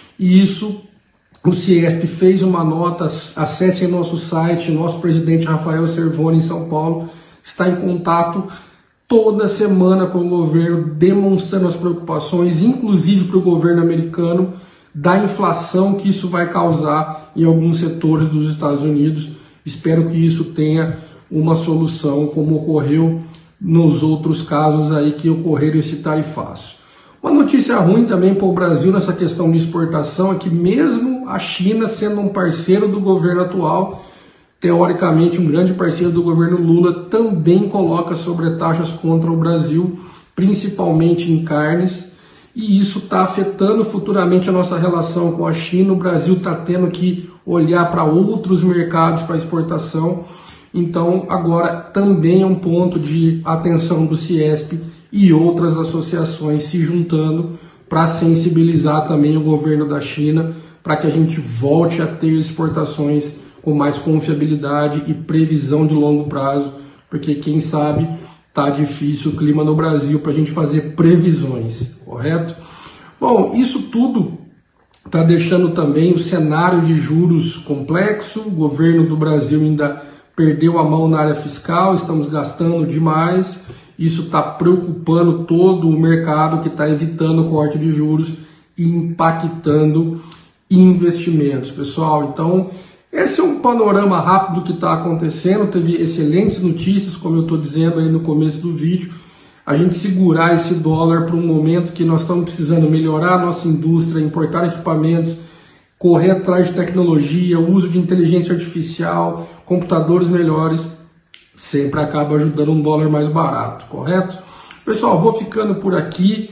Speaker 20: e isso o CIESP fez uma nota, acessem nosso site, nosso presidente Rafael Servoni em São Paulo está em contato toda semana com o governo, demonstrando as preocupações, inclusive para o governo americano, da inflação que isso vai causar em alguns setores dos Estados Unidos. Espero que isso tenha uma solução, como ocorreu nos outros casos aí que ocorreram esse tarifaço. Uma notícia ruim também para o Brasil nessa questão de exportação é que mesmo a China sendo um parceiro do governo atual, teoricamente um grande parceiro do governo Lula, também coloca sobretaxas contra o Brasil, principalmente em carnes, e isso está afetando futuramente a nossa relação com a China. O Brasil está tendo que olhar para outros mercados para exportação. Então, agora também é um ponto de atenção do CIESP e outras associações se juntando para sensibilizar também o governo da China para que a gente volte a ter exportações com mais confiabilidade e previsão de longo prazo, porque quem sabe está difícil o clima no Brasil para a gente fazer previsões, correto? Bom, isso tudo está deixando também o cenário de juros complexo. O governo do Brasil ainda perdeu a mão na área fiscal, estamos gastando demais. Isso está preocupando todo o mercado, que está evitando o corte de juros e impactando investimentos, pessoal. Então, esse é um panorama rápido do que está acontecendo. Teve excelentes notícias, como eu estou dizendo aí no começo do vídeo. A gente segurar esse dólar para um momento que nós estamos precisando melhorar a nossa indústria, importar equipamentos, correr atrás de tecnologia, uso de inteligência artificial, computadores melhores, sempre acaba ajudando um dólar mais barato, correto? Pessoal, vou ficando por aqui.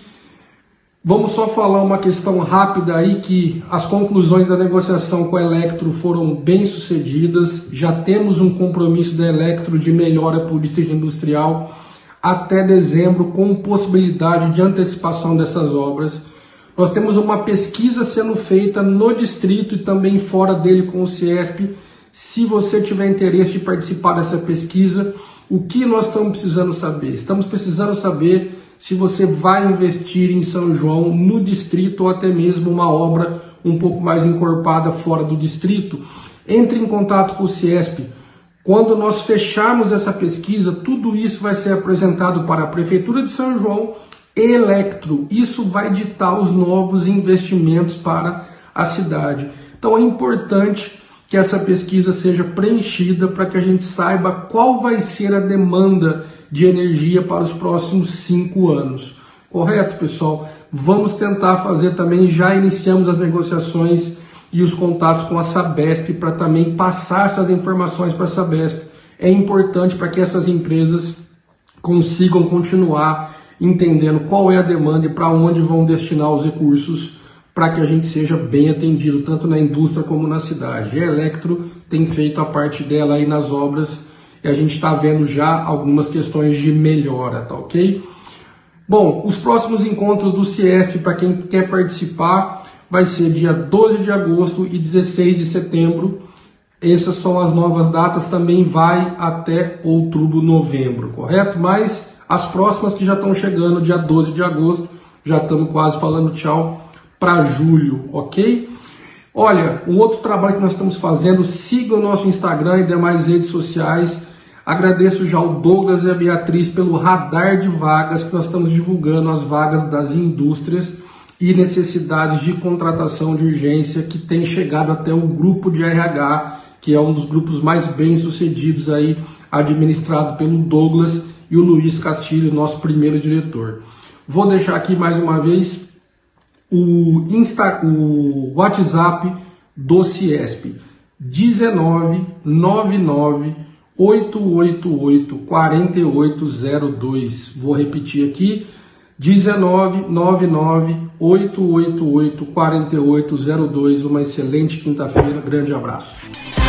Speaker 20: Vamos só falar uma questão rápida aí, que as conclusões da negociação com a Elektro foram bem sucedidas. Já temos um compromisso da Elektro de melhora para o distrito industrial até dezembro, com possibilidade de antecipação dessas obras. Nós temos uma pesquisa sendo feita no distrito e também fora dele com o CIESP. Se você tiver interesse de participar dessa pesquisa, o que nós estamos precisando saber? Estamos precisando saber se você vai investir em São João, no distrito, ou até mesmo uma obra um pouco mais encorpada fora do distrito. Entre em contato com o CIESP. Quando nós fecharmos essa pesquisa, tudo isso vai ser apresentado para a Prefeitura de São João e Elektro. Isso vai ditar os novos investimentos para a cidade. Então é importante que essa pesquisa seja preenchida para que a gente saiba qual vai ser a demanda de energia para os próximos 5 anos. Correto, pessoal? Vamos tentar fazer também, já iniciamos as negociações e os contatos com a Sabesp para também passar essas informações para a Sabesp. É importante para que essas empresas consigam continuar entendendo qual é a demanda e para onde vão destinar os recursos, para que a gente seja bem atendido, tanto na indústria como na cidade. A Elektro tem feito a parte dela aí nas obras e a gente está vendo já algumas questões de melhora, tá ok? Bom, os próximos encontros do CIESP, para quem quer participar, vai ser dia 12 de agosto e 16 de setembro. Essas são as novas datas, também vai até outubro, novembro, correto? Mas as próximas que já estão chegando, dia 12 de agosto, já estamos quase falando tchau para julho, ok? Olha, um outro trabalho que nós estamos fazendo, siga o nosso Instagram e demais redes sociais. Agradeço já o Douglas e a Beatriz pelo radar de vagas, que nós estamos divulgando as vagas das indústrias e necessidades de contratação de urgência que tem chegado até o grupo de RH, que é um dos grupos mais bem sucedidos aí, administrado pelo Douglas e o Luiz Castilho, nosso primeiro diretor. Vou deixar aqui mais uma vez o WhatsApp do CIESP, 1999-888-4802. Vou repetir aqui, 1999-888-4802. Uma excelente quinta-feira, grande abraço.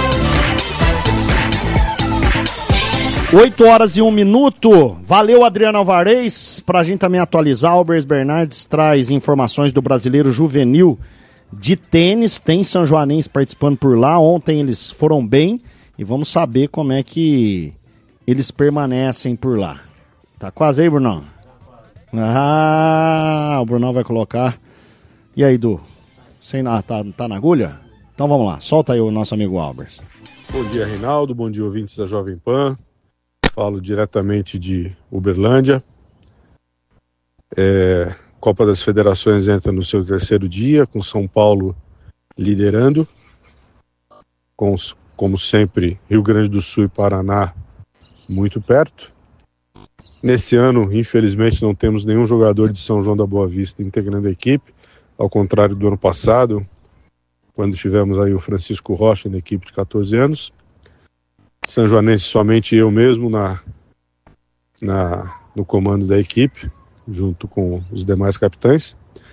Speaker 1: 8h01. Valeu, Adriano Alvarez. Pra gente também atualizar, Albers Bernardes traz informações do Brasileiro Juvenil de tênis. Tem São Joanense participando por lá. Ontem eles foram bem e vamos saber como é que eles permanecem por lá. Tá quase aí, Brunão? Ah, o Brunão vai colocar. E aí, Du? Tá na agulha? Então vamos lá, solta aí o nosso amigo Albers.
Speaker 18: Bom dia, Reinaldo. Bom dia, ouvintes da Jovem Pan. Falo diretamente de Uberlândia. Copa das Federações entra no seu 3º dia, com São Paulo liderando. Como sempre, Rio Grande do Sul e Paraná muito perto. Nesse ano, infelizmente, não temos nenhum jogador de São João da Boa Vista integrando a equipe, ao contrário do ano passado, quando tivemos aí o Francisco Rocha na equipe de 14 anos. São Joanense somente eu mesmo no comando da equipe, junto com os demais capitães.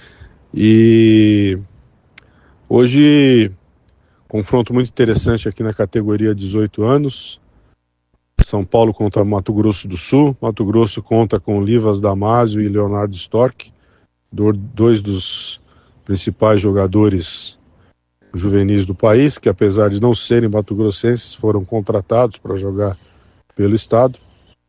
Speaker 18: E hoje, confronto muito interessante aqui na categoria 18 anos. São Paulo contra Mato Grosso do Sul. Mato Grosso conta com Livas Damasio e Leonardo Storck, dois dos principais jogadores juvenis do país, que apesar de não serem mato-grossenses, foram contratados para jogar pelo estado.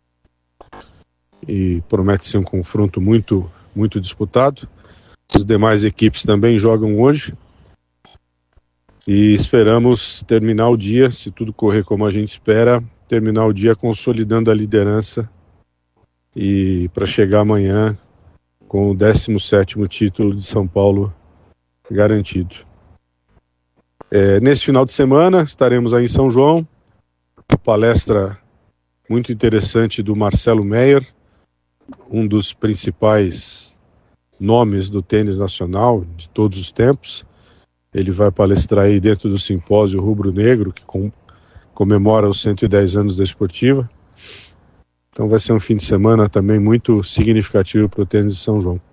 Speaker 18: E promete ser um confronto muito, muito disputado. As demais equipes também jogam hoje. E esperamos terminar o dia, se tudo correr como a gente espera, terminar o dia consolidando a liderança e para chegar amanhã com o 17º título de São Paulo garantido. Nesse final de semana estaremos aí em São João, uma palestra muito interessante do Marcelo Meyer, um dos principais nomes do tênis nacional de todos os tempos. Ele vai palestrar aí dentro do simpósio rubro-negro, que comemora os 110 anos da Esportiva. Então vai ser um fim de semana também muito significativo para o tênis de São João.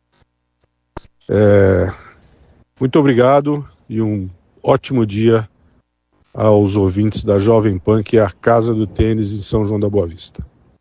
Speaker 18: Muito obrigado e um ótimo dia aos ouvintes da Jovem Pan, que é a casa do tênis em São João da Boa Vista.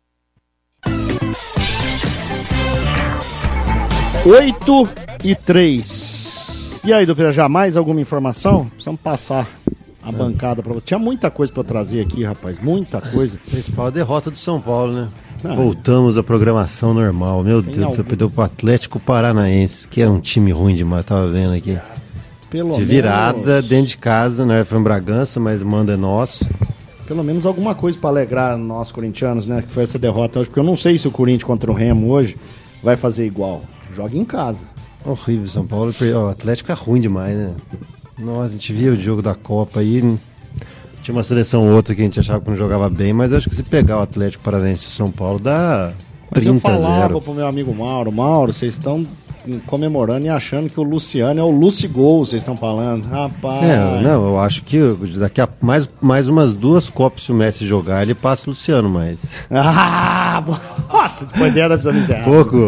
Speaker 1: 8h03. E aí, Dupira, já mais alguma informação? Precisamos passar a bancada para você. Tinha muita coisa para eu trazer aqui, rapaz. Muita coisa.
Speaker 16: Principal derrota do São Paulo, né? Voltamos à programação normal. Meu Deus, perdeu pro Atlético Paranaense, que é um time ruim demais, tava vendo aqui.
Speaker 1: Pelo
Speaker 16: de virada, dentro de casa, né? Foi em Bragança, mas o mando é nosso.
Speaker 1: Pelo menos alguma coisa para alegrar nós corintianos, né? Que foi essa derrota hoje, porque eu não sei se o Corinthians contra o Remo hoje vai fazer igual. Joga em casa.
Speaker 16: Horrível, São Paulo. O Atlético é ruim demais, né? Nossa, a gente via o jogo da Copa aí. Tinha uma seleção ou outra que a gente achava que não jogava bem, mas eu acho que se pegar o Atlético Paranaense e o São Paulo dá 30-0.
Speaker 1: Eu falava pro meu amigo Mauro, vocês estão comemorando e achando que o Luciano é o Lucigol, vocês estão falando. Rapaz.
Speaker 16: Eu acho que daqui a mais umas 2 Copas, se o Messi jogar, ele passa o Luciano, mas...
Speaker 1: Nossa, depois dela precisa me dizer.
Speaker 16: Pouco.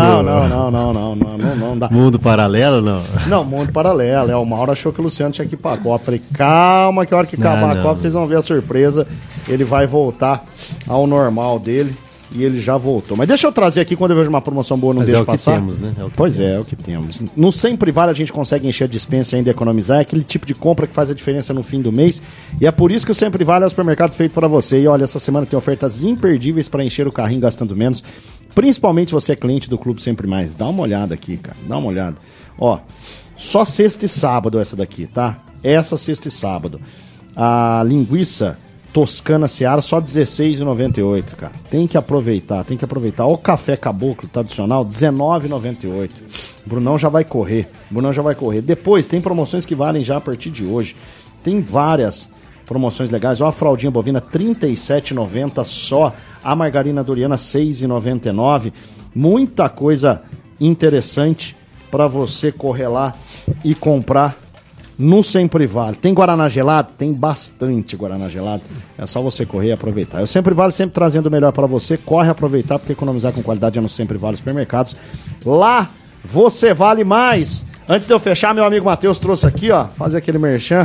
Speaker 1: Não dá.
Speaker 16: Mundo paralelo, não?
Speaker 1: Não, mundo paralelo. O Mauro achou que o Luciano tinha que ir pra Copa. Falei, calma, que a hora que acabar a Copa, vocês vão ver a surpresa. Ele vai voltar ao normal dele. E ele já voltou. Mas deixa eu trazer aqui, quando eu vejo uma promoção boa, não deixo passar.
Speaker 16: Temos, né? É
Speaker 1: o que temos. No Sempre Vale a gente consegue encher a dispensa e ainda economizar. É aquele tipo de compra que faz a diferença no fim do mês. E é por isso que o Sempre Vale é o supermercado feito para você. E olha, essa semana tem ofertas imperdíveis para encher o carrinho gastando menos. Principalmente se você é cliente do Clube Sempre Mais. Dá uma olhada aqui, cara. Dá uma olhada. Ó, só sexta e sábado essa daqui, tá? Essa sexta e sábado. A linguiça Toscana Seara, só R$16,98, cara. Tem que aproveitar. O café caboclo tradicional, R$19,98. Brunão já vai correr. Depois, tem promoções que valem já a partir de hoje. Tem várias promoções legais. Ó, a fraldinha bovina, R$37,90 só. A margarina doriana, R$6,99. Muita coisa interessante para você correr lá e comprar no Sempre Vale. Tem Guaraná gelado? Tem bastante Guaraná gelado. É só você correr e aproveitar. O Sempre Vale sempre trazendo o melhor para você. Corre aproveitar, porque economizar com qualidade é no Sempre Vale Supermercados. Lá você vale mais. Antes de eu fechar, meu amigo Matheus trouxe aqui, ó, fazer aquele merchan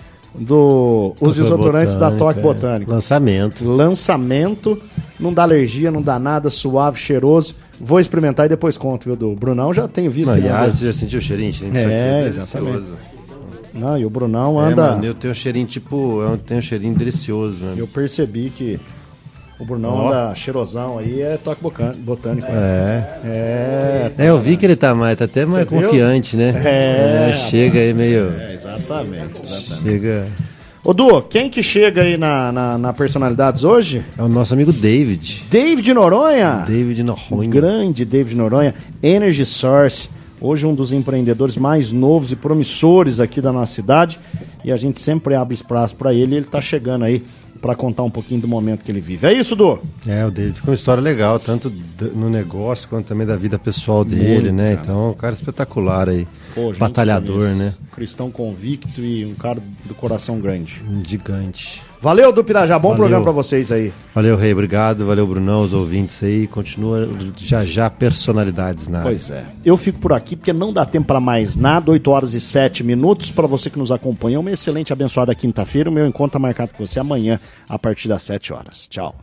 Speaker 1: os desodorantes da Toque Botânico. Lançamento. Não dá alergia, não dá nada, suave, cheiroso. Vou experimentar e depois conto, viu, do Brunão. Já tenho visto.
Speaker 16: Você já sentiu o cheirinho?
Speaker 1: Exatamente. Não, e o Brunão anda...
Speaker 16: Mano, eu tenho um cheirinho delicioso, né?
Speaker 1: Eu percebi que o Brunão anda cheirosão aí, é Toque Botânico.
Speaker 16: Eu vi que ele tá até mais confiante, né? Chega aí meio...
Speaker 1: Exatamente.
Speaker 16: Chega...
Speaker 1: Ô Du, quem que chega aí na Personalidades hoje?
Speaker 16: É o nosso amigo David.
Speaker 1: David Noronha?
Speaker 16: Noronha.
Speaker 1: Grande David Noronha. Energy Source. Hoje um dos empreendedores mais novos e promissores aqui da nossa cidade. E a gente sempre abre espaço para ele. Ele está chegando aí para contar um pouquinho do momento que ele vive. É isso, Du?
Speaker 16: O David com uma história legal, tanto no negócio quanto também da vida pessoal dele, muito, né? Cara. Então, um cara espetacular aí. Batalhador, né?
Speaker 1: Cristão convicto e um cara do coração grande.
Speaker 16: Um gigante.
Speaker 1: Valeu, Du Pirajá. Bom programa pra vocês aí.
Speaker 16: Valeu, Rei. Obrigado. Valeu, Brunão, os ouvintes aí. Continua já personalidades na área.
Speaker 1: Pois é. Eu fico por aqui porque não dá tempo pra mais nada. 8h07. Pra você que nos acompanha, uma excelente, abençoada quinta-feira. O meu encontro tá marcado com você amanhã, a partir das 7h. Tchau.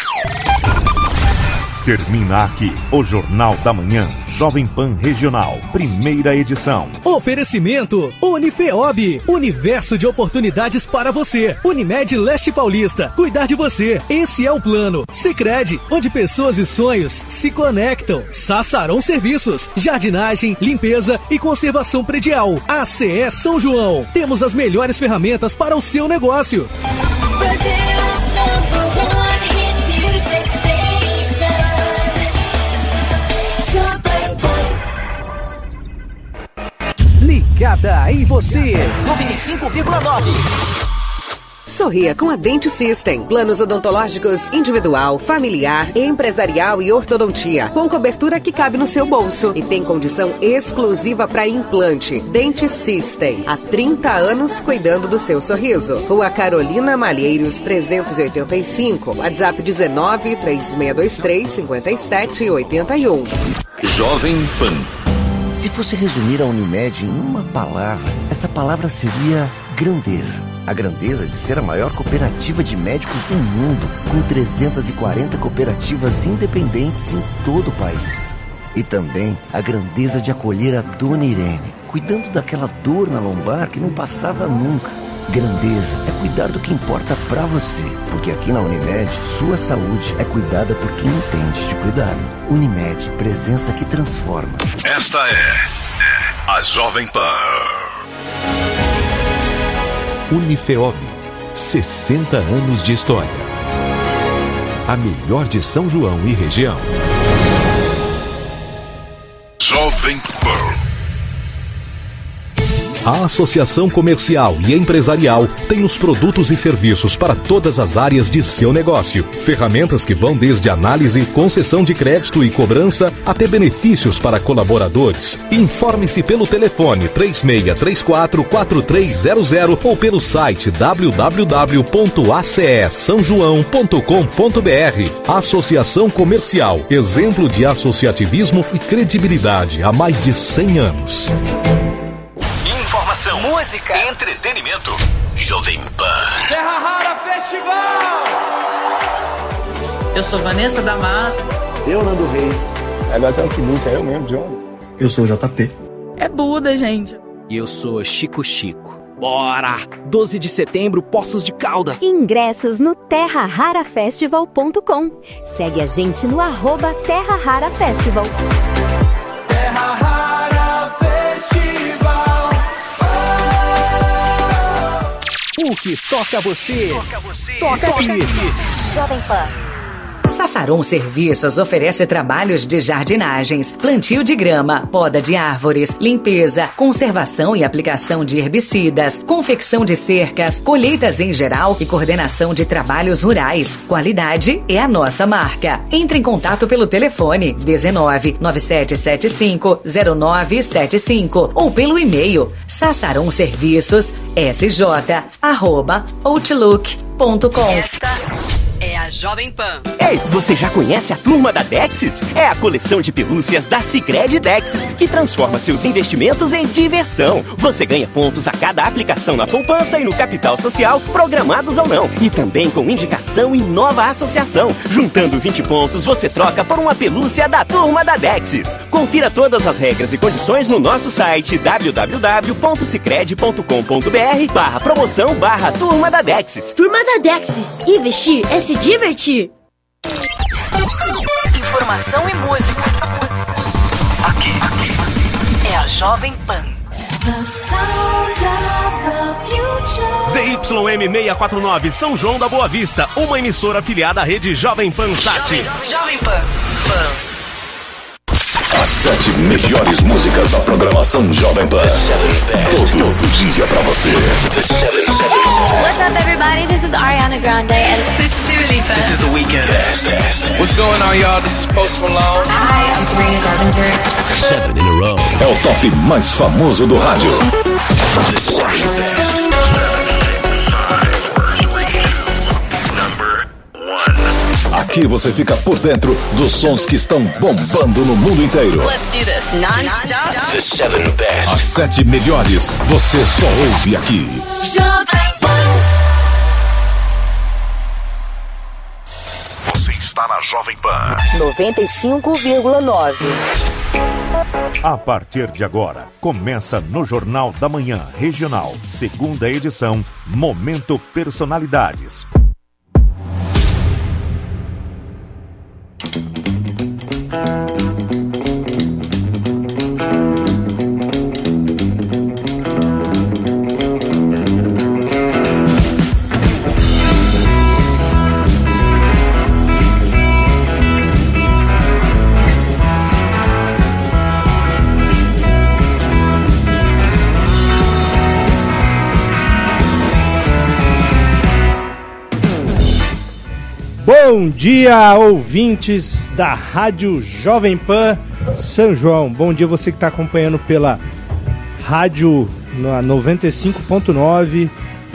Speaker 19: Termina aqui o Jornal da Manhã, Jovem Pan Regional, primeira edição.
Speaker 3: Oferecimento Unifeob, universo de oportunidades para você. Unimed Leste Paulista, cuidar de você, esse é o plano. Sicredi, onde pessoas e sonhos se conectam. Sassarão Serviços, jardinagem, limpeza e conservação predial. ACE São João, temos as melhores ferramentas para o seu negócio.
Speaker 11: Ligada em você,
Speaker 7: 95,9. Sorria com a Dente System. Planos odontológicos individual, familiar, empresarial e ortodontia. Com cobertura que cabe no seu bolso. E tem condição exclusiva para implante. Dente System. Há 30 anos cuidando do seu sorriso. Rua Carolina Malheiros 385. WhatsApp 19 3623 5781.
Speaker 5: Jovem Pan.
Speaker 6: Se fosse resumir a Unimed em uma palavra, essa palavra seria grandeza. A grandeza de ser a maior cooperativa de médicos do mundo, com 340 cooperativas independentes em todo o país. E também a grandeza de acolher a Dona Irene, cuidando daquela dor na lombar que não passava nunca. Grandeza é cuidar do que importa pra você, porque aqui na Unimed, sua saúde é cuidada por quem entende de cuidado. Unimed, presença que transforma.
Speaker 5: Esta é a Jovem Pan.
Speaker 2: Unifeob, 60 anos de história. A melhor de São João e região.
Speaker 5: Jovem Pan.
Speaker 2: A Associação Comercial e Empresarial tem os produtos e serviços para todas as áreas de seu negócio. Ferramentas que vão desde análise, concessão de crédito e cobrança até benefícios para colaboradores. Informe-se pelo telefone 3634-4300 ou pelo site www.acesanjoão.com.br. Associação Comercial, exemplo de associativismo e credibilidade há mais de 100 anos.
Speaker 5: Informação, música, entretenimento. Jovem Pan.
Speaker 13: Terra Rara Festival.
Speaker 9: Eu sou Vanessa da Mata.
Speaker 10: Eu, Nando Reis. O negócio é o seguinte, é eu mesmo, John.
Speaker 21: Eu sou o JP.
Speaker 22: É Buda, gente.
Speaker 11: E eu sou Chico. Bora! 12 de setembro, Poços de Caldas.
Speaker 12: Ingressos no terrararafestival.com. Segue a gente no @Terra Rara Festival.
Speaker 13: Terra Rara Festival.
Speaker 11: O que toca você, toca aqui.
Speaker 4: Jovem Pan. Sassarão Serviços oferece trabalhos de jardinagens, plantio de grama, poda de árvores, limpeza, conservação e aplicação de herbicidas, confecção de cercas, colheitas em geral e coordenação de trabalhos rurais. Qualidade é a nossa marca. Entre em contato pelo telefone 19 9775 0975 ou pelo e-mail sassarãoserviços@outlook.com.
Speaker 23: É a Jovem Pan.
Speaker 11: Ei, você já conhece a turma da Dexis? É a coleção de pelúcias da Sicredi Dexis, que transforma seus investimentos em diversão. Você ganha pontos a cada aplicação na poupança e no capital social, programados ou não. E também com indicação em nova associação. Juntando 20 pontos, você troca por uma pelúcia da turma da Dexis. Confira todas as regras e condições no nosso site www.sicredi.com.br/promoção/turma da Dexis.
Speaker 24: Turma da Dexis. Investir é se divertir.
Speaker 4: Informação e música. Aqui é a Jovem Pan.
Speaker 25: ZYM 649, São João da Boa Vista, uma emissora afiliada à rede Jovem Pan Sat.
Speaker 4: Jovem Pan.
Speaker 5: As 7 melhores músicas da programação Jovem Pan. Todo dia pra você.
Speaker 24: What's up, everybody? This is Ariana
Speaker 8: Grande, and this is Dua Lipa.
Speaker 14: This is The Weeknd. What's going on, y'all? This is Post Malone.
Speaker 8: Hi, I'm Sabrina Carpenter.
Speaker 2: 7 in a row.
Speaker 5: É o top mais famoso do rádio. Aqui você fica por dentro dos sons que estão bombando no mundo inteiro.
Speaker 8: Let's do this. Non-stop.
Speaker 5: The 7 Best. As 7 melhores, você só ouve aqui. Você está na Jovem Pan
Speaker 4: 95,9.
Speaker 19: A partir de agora, começa no Jornal da Manhã Regional, segunda edição, Momento Personalidades.
Speaker 21: Bom dia, ouvintes da Rádio Jovem Pan São João. Bom dia você que está acompanhando pela rádio na 95.9